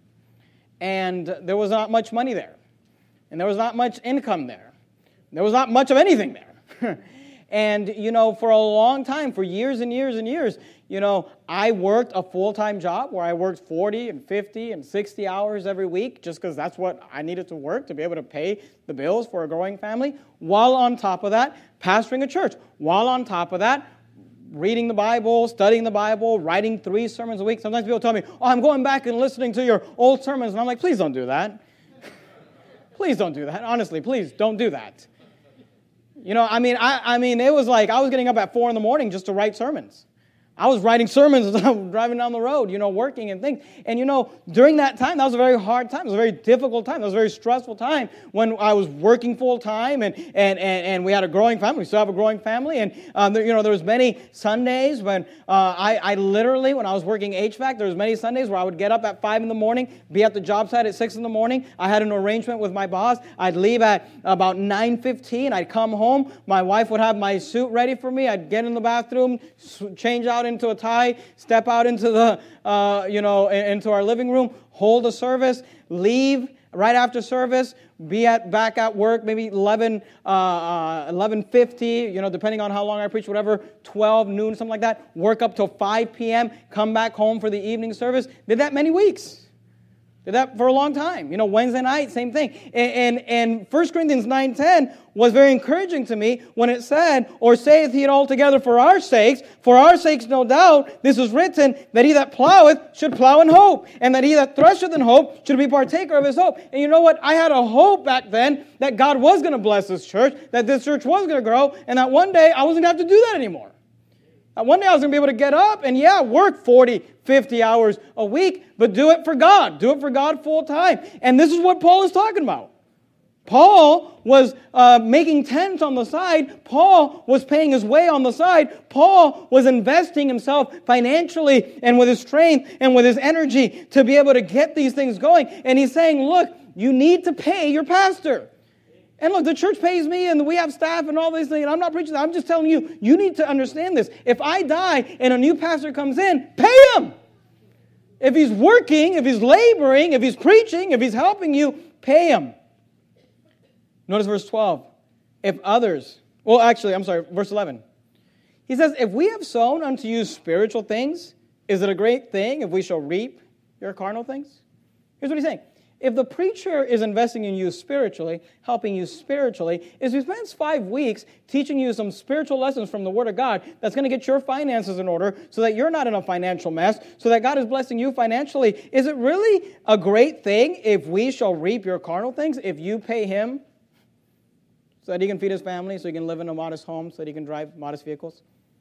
And there was not much money there. And there was not much income there. There was not much of anything there. And, you know, for a long time, for years and years and years, you know, I worked a full-time job where I worked forty and fifty and sixty hours every week just because that's what I needed to work to be able to pay the bills for a growing family. While on top of that, pastoring a church. While on top of that, reading the Bible, studying the Bible, writing three sermons a week. Sometimes people tell me, oh, I'm going back and listening to your old sermons. And I'm like, please don't do that. Please don't do that. Honestly, please don't do that. You know, I mean, I, I mean, it was like I was getting up at four in the morning just to write sermons. I was writing sermons as I was driving down the road, you know, working and things. And, you know, during that time, that was a very hard time. It was a very difficult time. It was a very stressful time when I was working full time and and, and, and we had a growing family. We still have a growing family. And, um, there, you know, there was many Sundays when uh, I, I literally, when I was working H V A C, there was many Sundays where I would get up at five in the morning, be at the job site at six in the morning. I had an arrangement with my boss. I'd leave at about nine fifteen. I'd come home. My wife would have my suit ready for me. I'd get in the bathroom, change out into a tie, step out into the, uh, you know, into our living room, hold a service, leave right after service, be at back at work, maybe eleven, uh, uh, eleven fifty, you know, depending on how long I preach, whatever, twelve, noon, something like that, work up till five p.m., come back home for the evening service. Did that many weeks. Did that for a long time. You know, Wednesday night, same thing. And, and, and First Corinthians nine ten was very encouraging to me when it said, or saith he it altogether for our sakes, for our sakes no doubt, this is written, that he that ploweth should plow in hope, and that he that thresheth in hope should be partaker of his hope. And you know what? I had a hope back then that God was going to bless this church, that this church was going to grow, and that one day I wasn't going to have to do that anymore. One day I was going to be able to get up and, yeah, work forty, fifty hours a week, but do it for God. Do it for God full time. And this is what Paul is talking about. Paul was uh, making tents on the side. Paul was paying his way on the side. Paul was investing himself financially and with his strength and with his energy to be able to get these things going. And he's saying, look, you need to pay your pastor. And look, the church pays me and we have staff and all these things. And I'm not preaching that. I'm just telling you, you need to understand this. If I die and a new pastor comes in, pay him. If he's working, if he's laboring, if he's preaching, if he's helping you, pay him. Notice verse twelve. If others, well, actually, I'm sorry, verse eleven. He says, if we have sown unto you spiritual things, is it a great thing if we shall reap your carnal things? Here's what he's saying. If the preacher is investing in you spiritually, helping you spiritually, if he spends five weeks teaching you some spiritual lessons from the Word of God that's going to get your finances in order so that you're not in a financial mess, so that God is blessing you financially, is it really a great thing if we shall reap your carnal things, if you pay him so that he can feed his family, so he can live in a modest home, so that he can drive modest vehicles?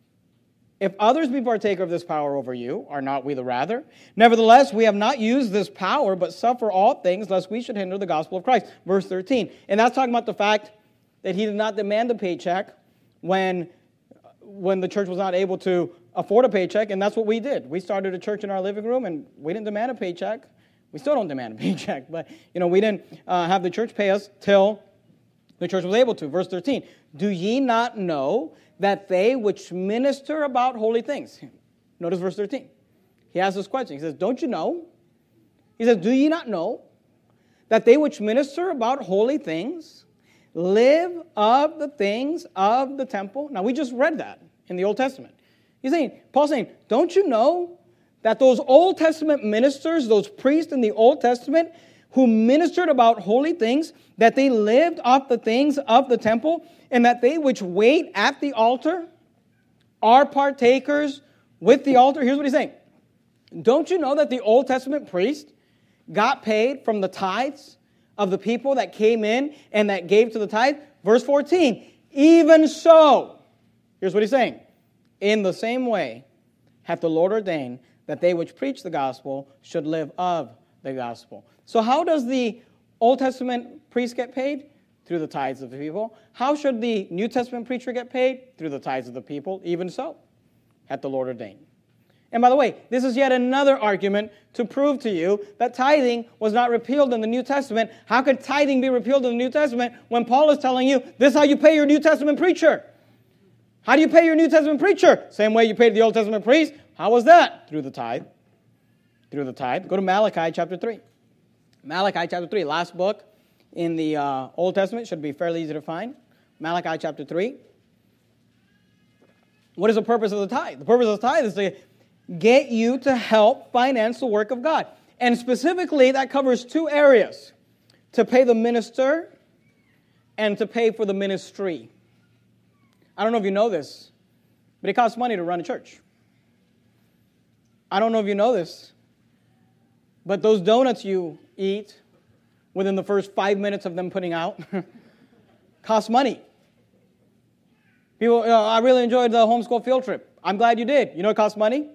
If others be partaker of this power over you, are not we the rather? Nevertheless, we have not used this power, but suffer all things, lest we should hinder the gospel of Christ. Verse thirteen. And that's talking about the fact that he did not demand a paycheck when, when the church was not able to afford a paycheck, and that's what we did. We started a church in our living room, and we didn't demand a paycheck. We still don't demand a paycheck, but you know we didn't uh, have the church pay us till the church was able to. Verse thirteen. Do ye not know that they which minister about holy things. Notice verse thirteen. He asks this question. He says, don't you know? He says, do ye not know that they which minister about holy things live of the things of the temple? Now, we just read that in the Old Testament. He's saying, Paul's saying, don't you know that those Old Testament ministers, those priests in the Old Testament who ministered about holy things, that they lived off the things of the temple, and that they which wait at the altar are partakers with the altar? Here's what he's saying. Don't you know that the Old Testament priest got paid from the tithes of the people that came in and that gave to the tithe? Verse fourteen, even so, here's what he's saying. In the same way hath the Lord ordained that they which preach the gospel should live of the gospel. So how does the Old Testament priest get paid? Through the tithes of the people. How should the New Testament preacher get paid? Through the tithes of the people. Even so, hath the Lord ordained. And by the way, this is yet another argument to prove to you that tithing was not repealed in the New Testament. How could tithing be repealed in the New Testament when Paul is telling you this is how you pay your New Testament preacher? How do you pay your New Testament preacher? Same way you paid the Old Testament priest. How was that? Through the tithe. Through the tithe. Go to Malachi chapter three. Malachi chapter three, last book in the uh, Old Testament, should be fairly easy to find. Malachi chapter three. What is the purpose of the tithe? The purpose of the tithe is to get you to help finance the work of God. And specifically, that covers two areas: to pay the minister and to pay for the ministry. I don't know if you know this, but it costs money to run a church. I don't know if you know this, but those donuts you eat within the first five minutes of them putting out cost money. People, you know, I really enjoyed the homeschool field trip. I'm glad you did. You know it costs money?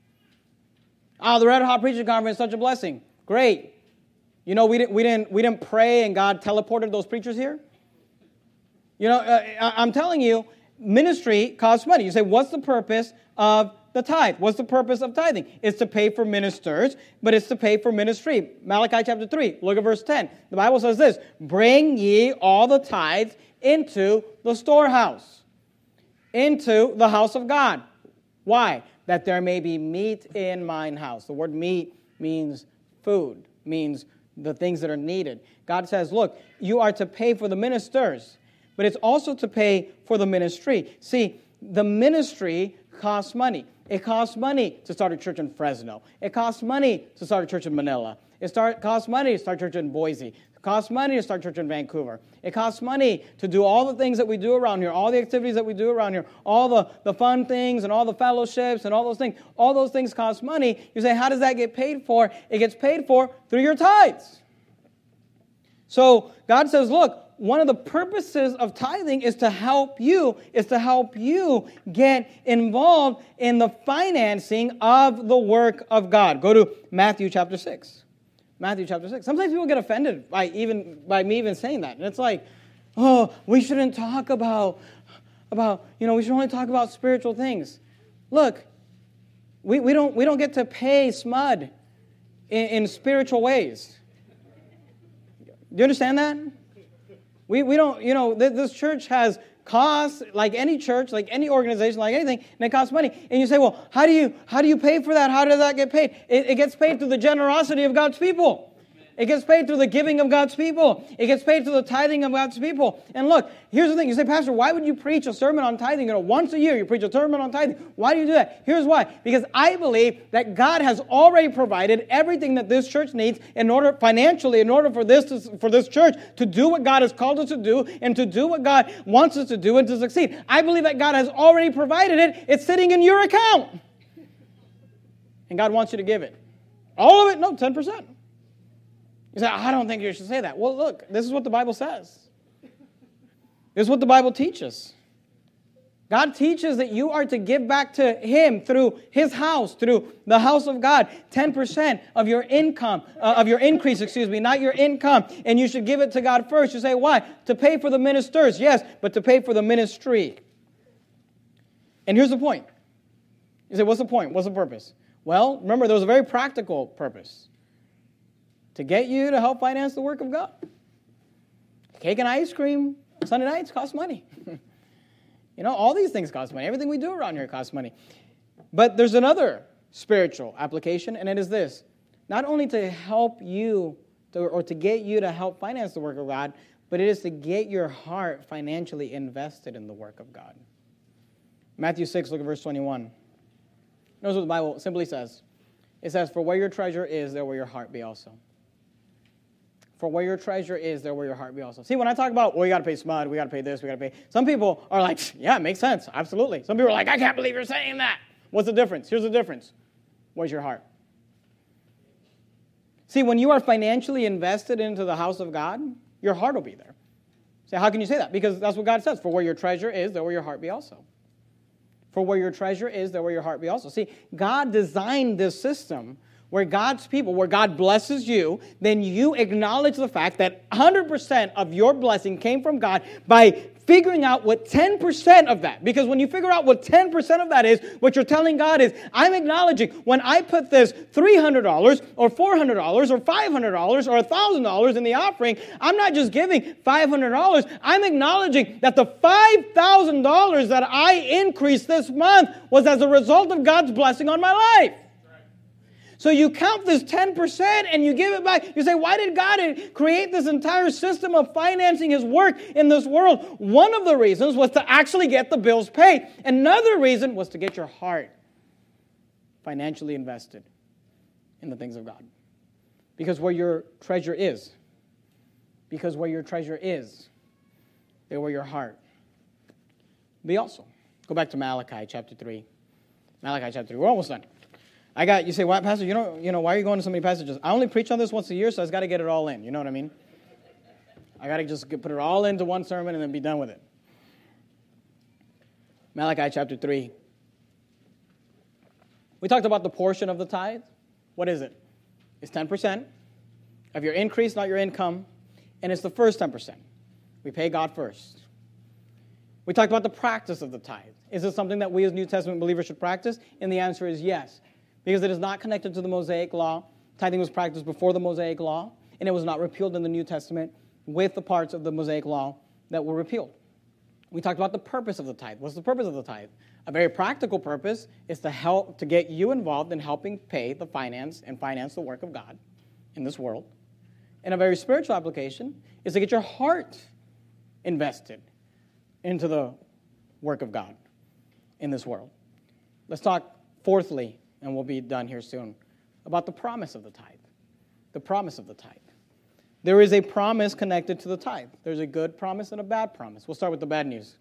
Oh, the Red Hot Preaching Conference, such a blessing. Great. You know, we didn't, we didn't, we didn't pray and God teleported those preachers here. You know, uh, I'm telling you, ministry costs money. You say, what's the purpose of the tithe? What's the purpose of tithing? It's to pay for ministers, but it's to pay for ministry. Malachi chapter three, look at verse ten. The Bible says this: bring ye all the tithes into the storehouse, into the house of God. Why? That there may be meat in mine house. The word meat means food, means the things that are needed. God says, look, you are to pay for the ministers, but it's also to pay for the ministry. See, the ministry costs money. It costs money to start a church in Fresno. It costs money to start a church in Manila. It start, costs money to start a church in Boise. It costs money to start a church in Vancouver. It costs money to do all the things that we do around here, all the activities that we do around here, all the, the fun things and all the fellowships and all those things. All those things cost money. You say, how does that get paid for? It gets paid for through your tithes. So God says, look, one of the purposes of tithing is to help you, is to help you get involved in the financing of the work of God. Go to Matthew chapter six. Matthew chapter six. Sometimes people get offended by even by me even saying that. And it's like, oh, we shouldn't talk about, about, you know, we should only talk about spiritual things. Look, we, we don't we don't get to pay S M U D in, in spiritual ways. Do you understand that? We we don't, you know, th- this church has costs like any church, like any organization, like anything, and it costs money. And you say, well, how do you how do you pay for that? How does that get paid? It, it gets paid through the generosity of God's people. It gets paid through the giving of God's people. It gets paid through the tithing of God's people. And look, here's the thing. You say, Pastor, why would you preach a sermon on tithing? You know, once a year you preach a sermon on tithing. Why do you do that? Here's why. Because I believe that God has already provided everything that this church needs in order, financially, in order for this, to, for this church to do what God has called us to do and to do what God wants us to do and to succeed. I believe that God has already provided it. It's sitting in your account. And God wants you to give it. All of it? No, ten percent. You say, I don't think you should say that. Well, look, this is what the Bible says. This is what the Bible teaches. God teaches that you are to give back to Him through His house, through the house of God, ten percent of your income, uh, of your increase, excuse me, not your income. And you should give it to God first. You say, why? To pay for the ministers, yes, but to pay for the ministry. And here's the point. You say, what's the point? What's the purpose? Well, remember, there was a very practical purpose. To get you to help finance the work of God. Cake and ice cream Sunday nights cost money. You know, all these things cost money. Everything we do around here costs money. But there's another spiritual application, and it is this. Not only to help you, to, or to get you to help finance the work of God, but it is to get your heart financially invested in the work of God. Matthew six, look at verse twenty-one. Notice what the Bible simply says. It says, for where your treasure is, there will your heart be also. For where your treasure is, there will your heart be also. See, when I talk about, well, you got to pay S M U D, we got to pay this, we got to pay. Some people are like, yeah, it makes sense. Absolutely. Some people are like, I can't believe you're saying that. What's the difference? Here's the difference. Where's your heart? See, when you are financially invested into the house of God, your heart will be there. So how can you say that? Because that's what God says. For where your treasure is, there will your heart be also. For where your treasure is, there will your heart be also. See, God designed this system where God's people, where God blesses you, then you acknowledge the fact that one hundred percent of your blessing came from God by figuring out what ten percent of that, because when you figure out what ten percent of that is, what you're telling God is, I'm acknowledging when I put this three hundred dollars or four hundred dollars or five hundred dollars or one thousand dollars in the offering, I'm not just giving five hundred dollars, I'm acknowledging that the five thousand dollars that I increased this month was as a result of God's blessing on my life. So you count this ten percent and you give it back. You say, why did God create this entire system of financing his work in this world? One of the reasons was to actually get the bills paid. Another reason was to get your heart financially invested in the things of God. Because where your treasure is, because where your treasure is, there where your heart be also. Go back to Malachi chapter three. Malachi chapter three. We're almost done. I got, you say, why, Pastor, you know, you know, why are you going to so many passages? I only preach on this once a year, so I've got to get it all in. You know what I mean? I got to just put it all into one sermon and then be done with it. Malachi chapter three. We talked about the portion of the tithe. What is it? It's ten percent of your increase, not your income, and it's the first ten percent. We pay God first. We talked about the practice of the tithe. Is it something that we as New Testament believers should practice? And the answer is yes, because it is not connected to the Mosaic law. Tithing was practiced before the Mosaic law, and it was not repealed in the New Testament with the parts of the Mosaic law that were repealed. We talked about the purpose of the tithe. What's the purpose of the tithe? A very practical purpose is to help to get you involved in helping pay the finance and finance the work of God in this world. And a very spiritual application is to get your heart invested into the work of God in this world. Let's talk fourthly, and we'll be done here soon, about the promise of the tithe. The promise of the tithe. There is a promise connected to the tithe. There's a good promise and a bad promise. We'll start with the bad news.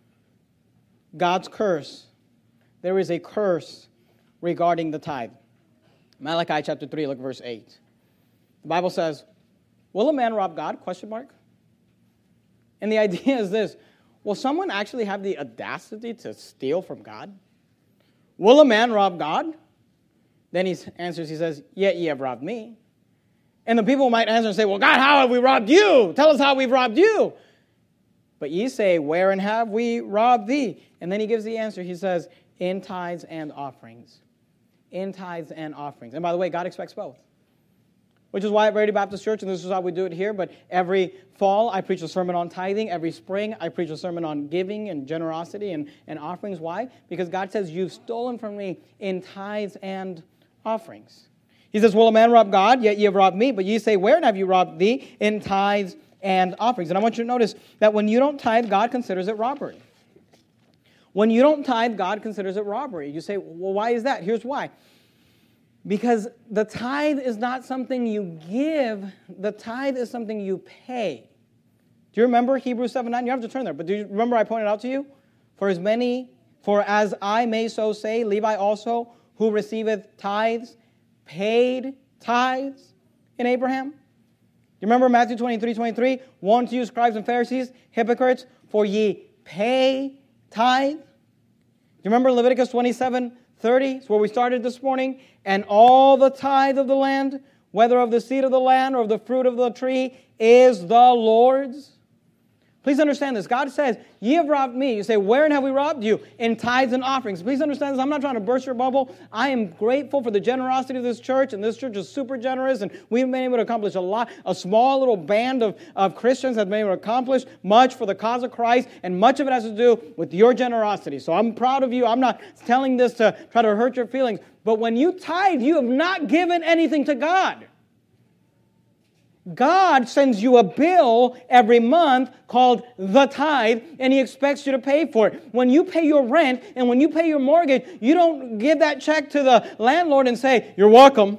God's curse. There is a curse regarding the tithe. Malachi chapter three, look at verse eight. The Bible says, will a man rob God? Question mark. And the idea is this. Will someone actually have the audacity to steal from God? Will a man rob God? Then he answers, he says, yet ye have robbed me. And the people might answer and say, well, God, how have we robbed you? Tell us how we've robbed you. But ye say, wherein have we robbed thee? And then he gives the answer. He says, in tithes and offerings. In tithes and offerings. And by the way, God expects both. Which is why at Verity Baptist Church, and this is how we do it here, but every fall I preach a sermon on tithing. Every spring I preach a sermon on giving and generosity and, and offerings. Why? Because God says, you've stolen from me in tithes and offerings. He says, will a man rob God? Yet ye have robbed me. But ye say, wherein have you robbed thee? In tithes and offerings. And I want you to notice that when you don't tithe, God considers it robbery. When you don't tithe, God considers it robbery. You say, well, why is that? Here's why. Because the tithe is not something you give. The tithe is something you pay. Do you remember Hebrews seven nine? You have to turn there. But do you remember I pointed out to you? For as many, for as I may so say, Levi also, who receiveth tithes, paid tithes in Abraham. You remember Matthew twenty-three twenty-three? Woe unto you, scribes and Pharisees, hypocrites, for ye pay tithe. Do you remember Leviticus twenty-seven thirty? It's where we started this morning. And all the tithe of the land, whether of the seed of the land or of the fruit of the tree, is the Lord's. Please understand this. God says, ye have robbed me. You say, wherein have we robbed you? In tithes and offerings. Please understand this. I'm not trying to burst your bubble. I am grateful for the generosity of this church, and this church is super generous, and we've been able to accomplish a lot. A small little band of, of Christians have been able to accomplish much for the cause of Christ, and much of it has to do with your generosity. So I'm proud of you. I'm not telling this to try to hurt your feelings. But when you tithe, you have not given anything to God. God sends you a bill every month called the tithe, and He expects you to pay for it. When you pay your rent and when you pay your mortgage, you don't give that check to the landlord and say, you're welcome.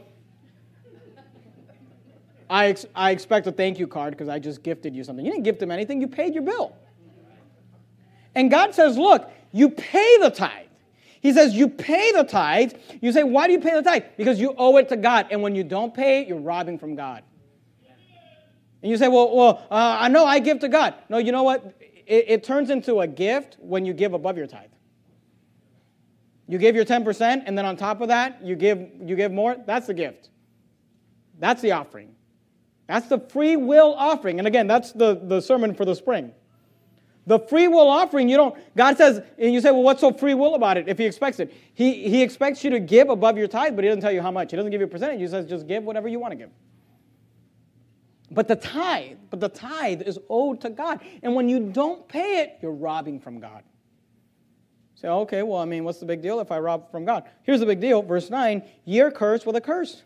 I, ex- I expect a thank you card because I just gifted you something. You didn't gift him anything. You paid your bill. And God says, look, you pay the tithe. He says, you pay the tithe. You say, why do you pay the tithe? Because you owe it to God. And when you don't pay it, you're robbing from God. And you say, well, well, uh, I know I give to God. No, you know what? It, it turns into a gift when you give above your tithe. You give your ten percent, and then on top of that, you give you give more. That's the gift. That's the offering. That's the free will offering. And again, that's the, the sermon for the spring. The free will offering, you don't, God says, and you say, well, what's so free will about it if He expects it? He, he expects you to give above your tithe, but He doesn't tell you how much. He doesn't give you a percentage. He says, just give whatever you want to give. But the tithe, but the tithe is owed to God. And when you don't pay it, you're robbing from God. Say, okay, well, I mean, what's the big deal if I rob from God? Here's the big deal. Verse nine, ye are cursed with a curse.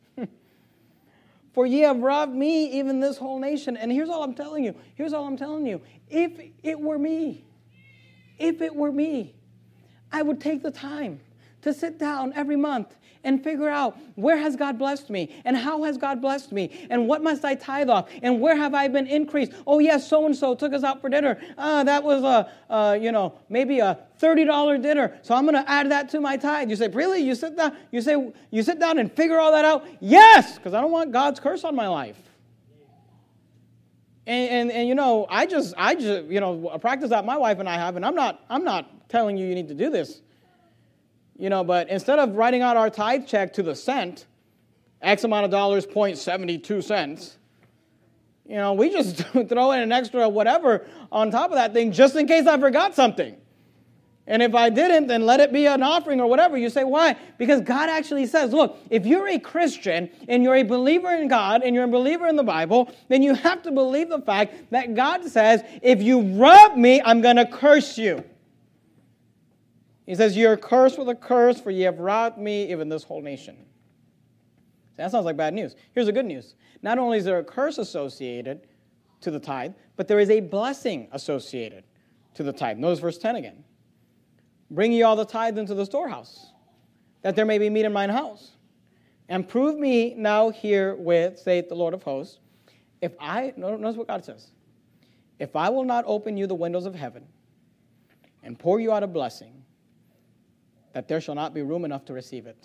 For ye have robbed me, even this whole nation. And here's all I'm telling you. Here's all I'm telling you. If it were me, if it were me, I would take the time to sit down every month and figure out where has God blessed me and how has God blessed me and what must I tithe off and where have I been increased. Oh, yes, so-and-so took us out for dinner. Ah, that was, a, uh, you know, maybe a thirty dollars dinner, so I'm going to add that to my tithe. You say, really? You sit down, you say, you sit down and figure all that out? Yes, because I don't want God's curse on my life. And, and, and you know, I just, I just, you know, a practice that my wife and I have, and I'm not, I'm not telling you you need to do this. You know, but instead of writing out our tithe check to the cent, X amount of dollars, zero point seven two cents, you know, we just throw in an extra whatever on top of that thing just in case I forgot something. And if I didn't, then let it be an offering or whatever. You say, why? Because God actually says, look, if you're a Christian and you're a believer in God and you're a believer in the Bible, then you have to believe the fact that God says, if you rob me, I'm going to curse you. He says, ye are cursed with a curse, for ye have robbed me, even this whole nation. That sounds like bad news. Here's the good news. Not only is there a curse associated to the tithe, but there is a blessing associated to the tithe. Notice verse ten again. Bring ye all the tithe into the storehouse, that there may be meat in mine house. And prove me now herewith, saith the Lord of hosts, if I, notice what God says, if I will not open you the windows of heaven and pour you out a blessing, that there shall not be room enough to receive it.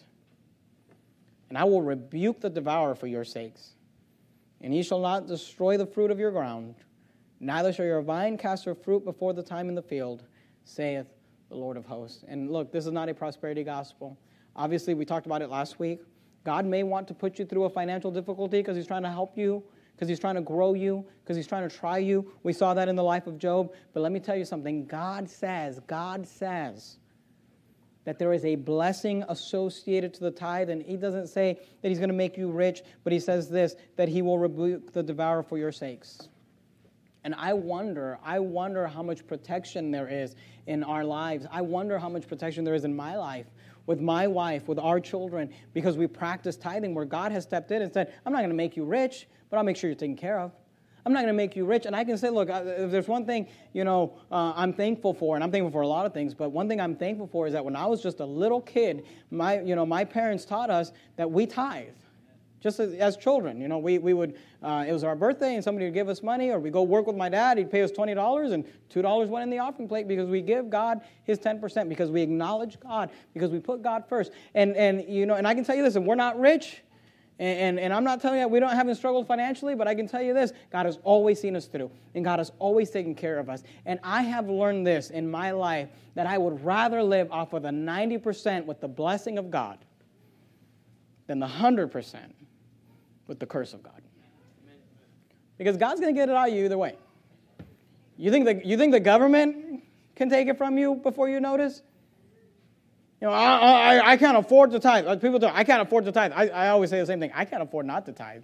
And I will rebuke the devourer for your sakes. And ye shall not destroy the fruit of your ground, neither shall your vine cast her fruit before the time in the field, saith the Lord of hosts. And look, this is not a prosperity gospel. Obviously, we talked about it last week. God may want to put you through a financial difficulty because he's trying to help you, because he's trying to grow you, because he's trying to try you. We saw that in the life of Job. But let me tell you something. God says, God says, that there is a blessing associated to the tithe, and he doesn't say that he's going to make you rich, but he says this, that he will rebuke the devourer for your sakes. And I wonder, I wonder how much protection there is in our lives. I wonder how much protection there is in my life, with my wife, with our children, because we practice tithing where God has stepped in and said, I'm not going to make you rich, but I'll make sure you're taken care of. I'm not going to make you rich. And I can say, look, if there's one thing, you know, uh, I'm thankful for, and I'm thankful for a lot of things, but one thing I'm thankful for is that when I was just a little kid, my, you know, my parents taught us that we tithe. Just as, as children, you know, we, we would, uh, it was our birthday and somebody would give us money, or we go work with my dad, he'd pay us twenty dollars and two dollars went in the offering plate because we give God his ten percent, because we acknowledge God, because we put God first. And, and you know, and I can tell you this, and we're not rich, and, and, and I'm not telling you that we don't haven't struggled financially, but I can tell you this, God has always seen us through, and God has always taken care of us. And I have learned this in my life, that I would rather live off of the ninety percent with the blessing of God than the one hundred percent with the curse of God. Because God's going to get it out of you either way. You think the, you think the government can take it from you before you notice? You know, I, I, I can't afford to tithe. Like people talk, I can't afford to tithe. I, I always say the same thing. I can't afford not to tithe.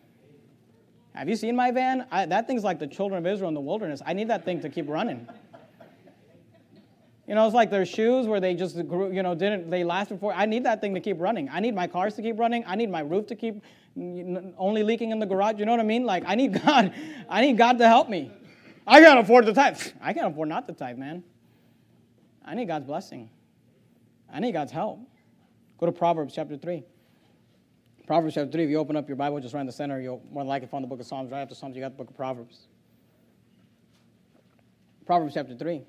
Have you seen my van? I, that thing's like the children of Israel in the wilderness. I need that thing to keep running. You know, it's like their shoes where they just grew, you know, didn't, they lasted for, I need that thing to keep running. I need my cars to keep running. I need my roof to keep only leaking in the garage. You know what I mean? Like, I need God, I need God to help me. I can't afford to tithe. I can't afford not to tithe, man. I need God's blessing. I need God's help. Go to Proverbs chapter three. Proverbs chapter three, if you open up your Bible just right in the center, you'll more than likely find the book of Psalms. Right after Psalms, you got the book of Proverbs. Proverbs chapter three.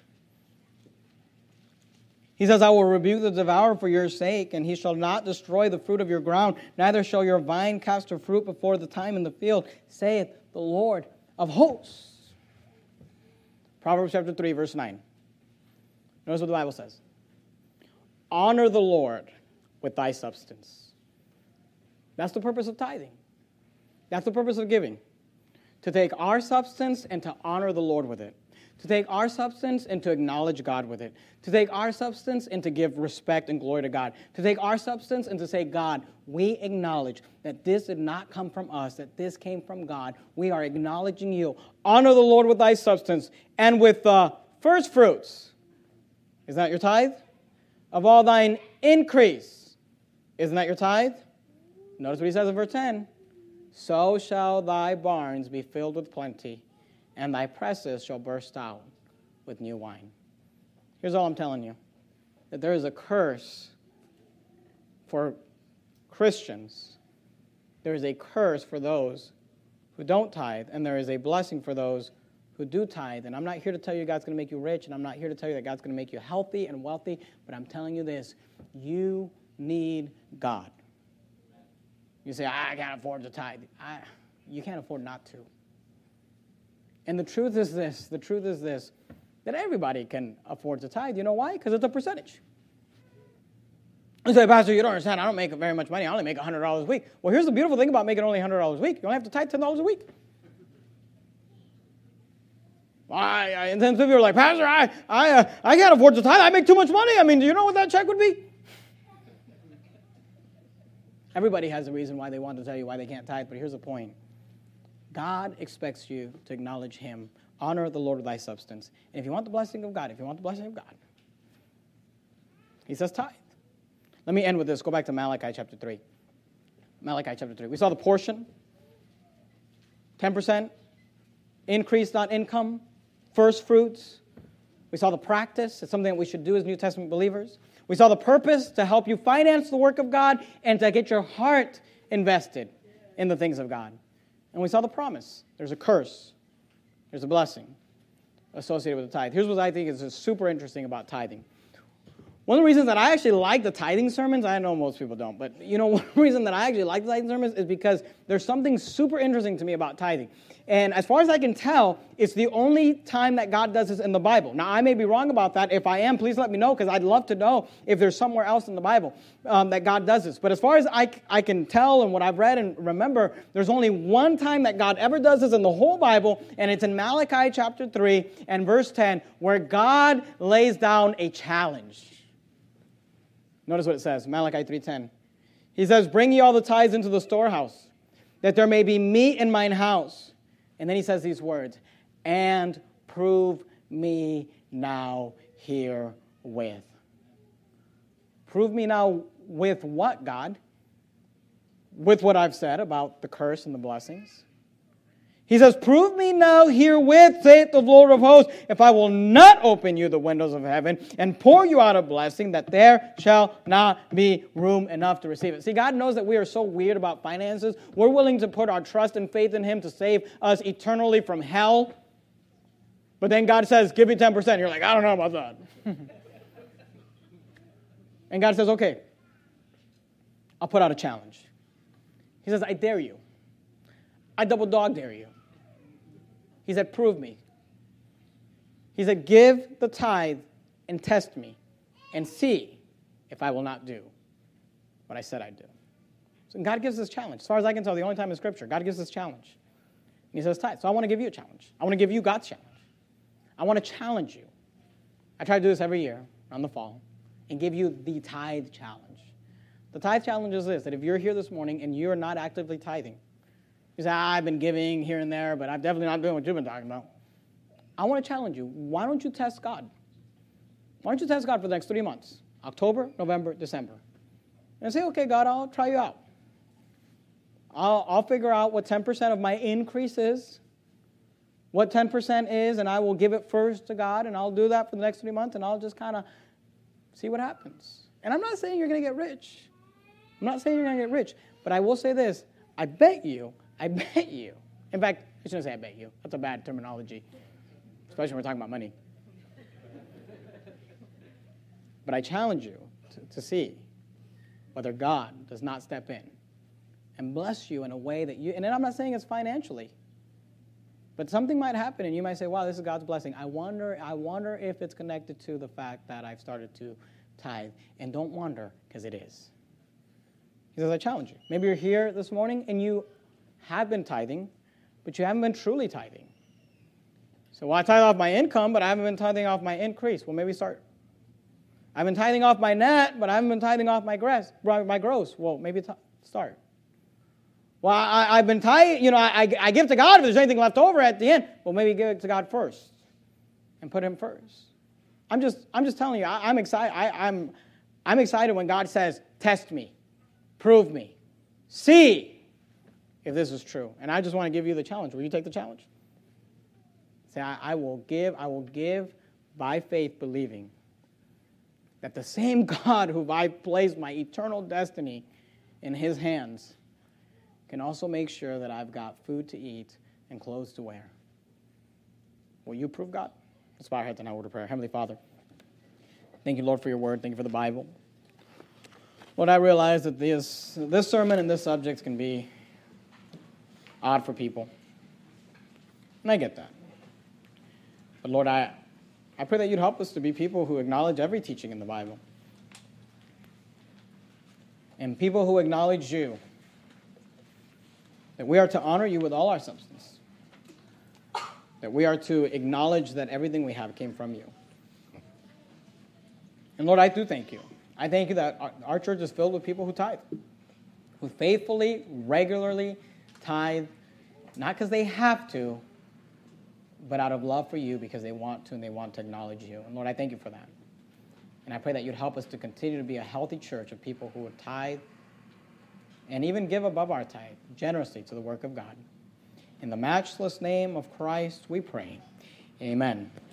He says, I will rebuke the devourer for your sake, and he shall not destroy the fruit of your ground, neither shall your vine cast her fruit before the time in the field, saith the Lord of hosts. Proverbs chapter three, verse nine. Notice what the Bible says. Honor the Lord with thy substance. That's the purpose of tithing. That's the purpose of giving. To take our substance and to honor the Lord with it. To take our substance and to acknowledge God with it. To take our substance and to give respect and glory to God. To take our substance and to say, God, we acknowledge that this did not come from us, that this came from God. We are acknowledging you. Honor the Lord with thy substance and with the first fruits Isn't that your tithe? Of all thine increase. Isn't that your tithe? Notice what he says in verse ten. So shall thy barns be filled with plenty, and thy presses shall burst out with new wine. Here's all I'm telling you. That there is a curse for Christians. There is a curse for those who don't tithe, and there is a blessing for those who do tithe. And I'm not here to tell you God's going to make you rich, and I'm not here to tell you that God's going to make you healthy and wealthy, but I'm telling you this. You need God. You say, I can't afford to tithe. I, you can't afford not to. And the truth is this, the truth is this, that everybody can afford to tithe. You know why? Because it's a percentage. You say, Pastor, you don't understand. I don't make very much money. I only make one hundred dollars a week. Well, here's the beautiful thing about making only one hundred dollars a week. You only have to tithe ten dollars a week. I, I, and then some people are like, Pastor, I, I, uh, I can't afford to tithe. I make too much money. I mean, do you know what that check would be? Everybody has a reason why they want to tell you why they can't tithe, but here's the point. God expects you to acknowledge him. Honor the Lord with thy substance. And if you want the blessing of God, if you want the blessing of God, he says tithe. Let me end with this. Go back to Malachi chapter three. Malachi chapter three. We saw the portion. ten percent increase, not income. First fruits. We saw the practice. It's something that we should do as New Testament believers. We saw the purpose to help you finance the work of God and to get your heart invested in the things of God. And we saw the promise. There's a curse. There's a blessing associated with the tithe. Here's what I think is super interesting about tithing. One of the reasons that I actually like the tithing sermons, I know most people don't, but you know, one reason that I actually like the tithing sermons is because there's something super interesting to me about tithing. And as far as I can tell, it's the only time that God does this in the Bible. Now, I may be wrong about that. If I am, please let me know, because I'd love to know if there's somewhere else in the Bible um, that God does this. But as far as I, I can tell and what I've read and remember, there's only one time that God ever does this in the whole Bible, and it's in Malachi chapter three and verse ten, where God lays down a challenge. Notice what it says, Malachi three ten. He says, bring ye all the tithes into the storehouse, that there may be meat in mine house. And then he says these words, and prove me now herewith. Prove me now with what, God? With what I've said about the curse and the blessings. He says, prove me now herewith, saith the Lord of hosts, if I will not open you the windows of heaven and pour you out a blessing, that there shall not be room enough to receive it. See, God knows that we are so weird about finances. We're willing to put our trust and faith in him to save us eternally from hell. But then God says, give me ten percent. You're like, I don't know about that. And God says, okay, I'll put out a challenge. He says, I dare you. I double dog dare you. He said, prove me. He said, give the tithe and test me and see if I will not do what I said I'd do. So God gives this challenge. As far as I can tell, the only time in Scripture, God gives this challenge. And he says, tithe. So I want to give you a challenge. I want to give you God's challenge. I want to challenge you. I try to do this every year around the fall and give you the tithe challenge. The tithe challenge is this, that if you're here this morning and you're not actively tithing, you say, ah, I've been giving here and there, but I'm definitely not doing what you've been talking about. I want to challenge you. Why don't you test God? Why don't you test God for the next three months? October, November, December. And say, okay, God, I'll try you out. I'll, I'll figure out what ten percent of my increase is, what ten percent is, and I will give it first to God, and I'll do that for the next three months, and I'll just kind of see what happens. And I'm not saying you're going to get rich. I'm not saying you're going to get rich, but I will say this. I bet you I bet you. In fact, I shouldn't say I bet you. That's a bad terminology, especially when we're talking about money. But I challenge you to, to see whether God does not step in and bless you in a way that you, and then I'm not saying it's financially, but something might happen and you might say, wow, this is God's blessing. I wonder, I wonder if it's connected to the fact that I've started to tithe. And don't wonder, because it is. He says, I challenge you. Maybe you're here this morning and you have been tithing, but you haven't been truly tithing. So, well, I tithe off my income, but I haven't been tithing off my increase. Well, maybe start. I've been tithing off my net, but I haven't been tithing off my gross. My gross. Well, maybe t- start. Well, I, I've been tithing, you know, I, I give to God if there's anything left over at the end. Well, maybe give it to God first and put him first. I'm just, I'm just telling you, I, I'm excited. I, I'm, I'm excited when God says, test me, prove me, see if this is true. And I just want to give you the challenge. Will you take the challenge? Say, I, I will give, I will give by faith, believing that the same God who I placed my eternal destiny in his hands can also make sure that I've got food to eat and clothes to wear. Will you prove God? Let's bow our heads and now word of prayer. Heavenly Father, thank you, Lord, for your word. Thank you for the Bible. Lord, I realize that this, this sermon and this subject can be odd for people. And I get that. But Lord, I, I pray that you'd help us to be people who acknowledge every teaching in the Bible. And people who acknowledge you. That we are to honor you with all our substance. That we are to acknowledge that everything we have came from you. And Lord, I do thank you. I thank you that our, our church is filled with people who tithe. Who faithfully, regularly tithe. Not because they have to, but out of love for you, because they want to and they want to acknowledge you. And Lord, I thank you for that. And I pray that you'd help us to continue to be a healthy church of people who would tithe and even give above our tithe generously to the work of God. In the matchless name of Christ, we pray. Amen.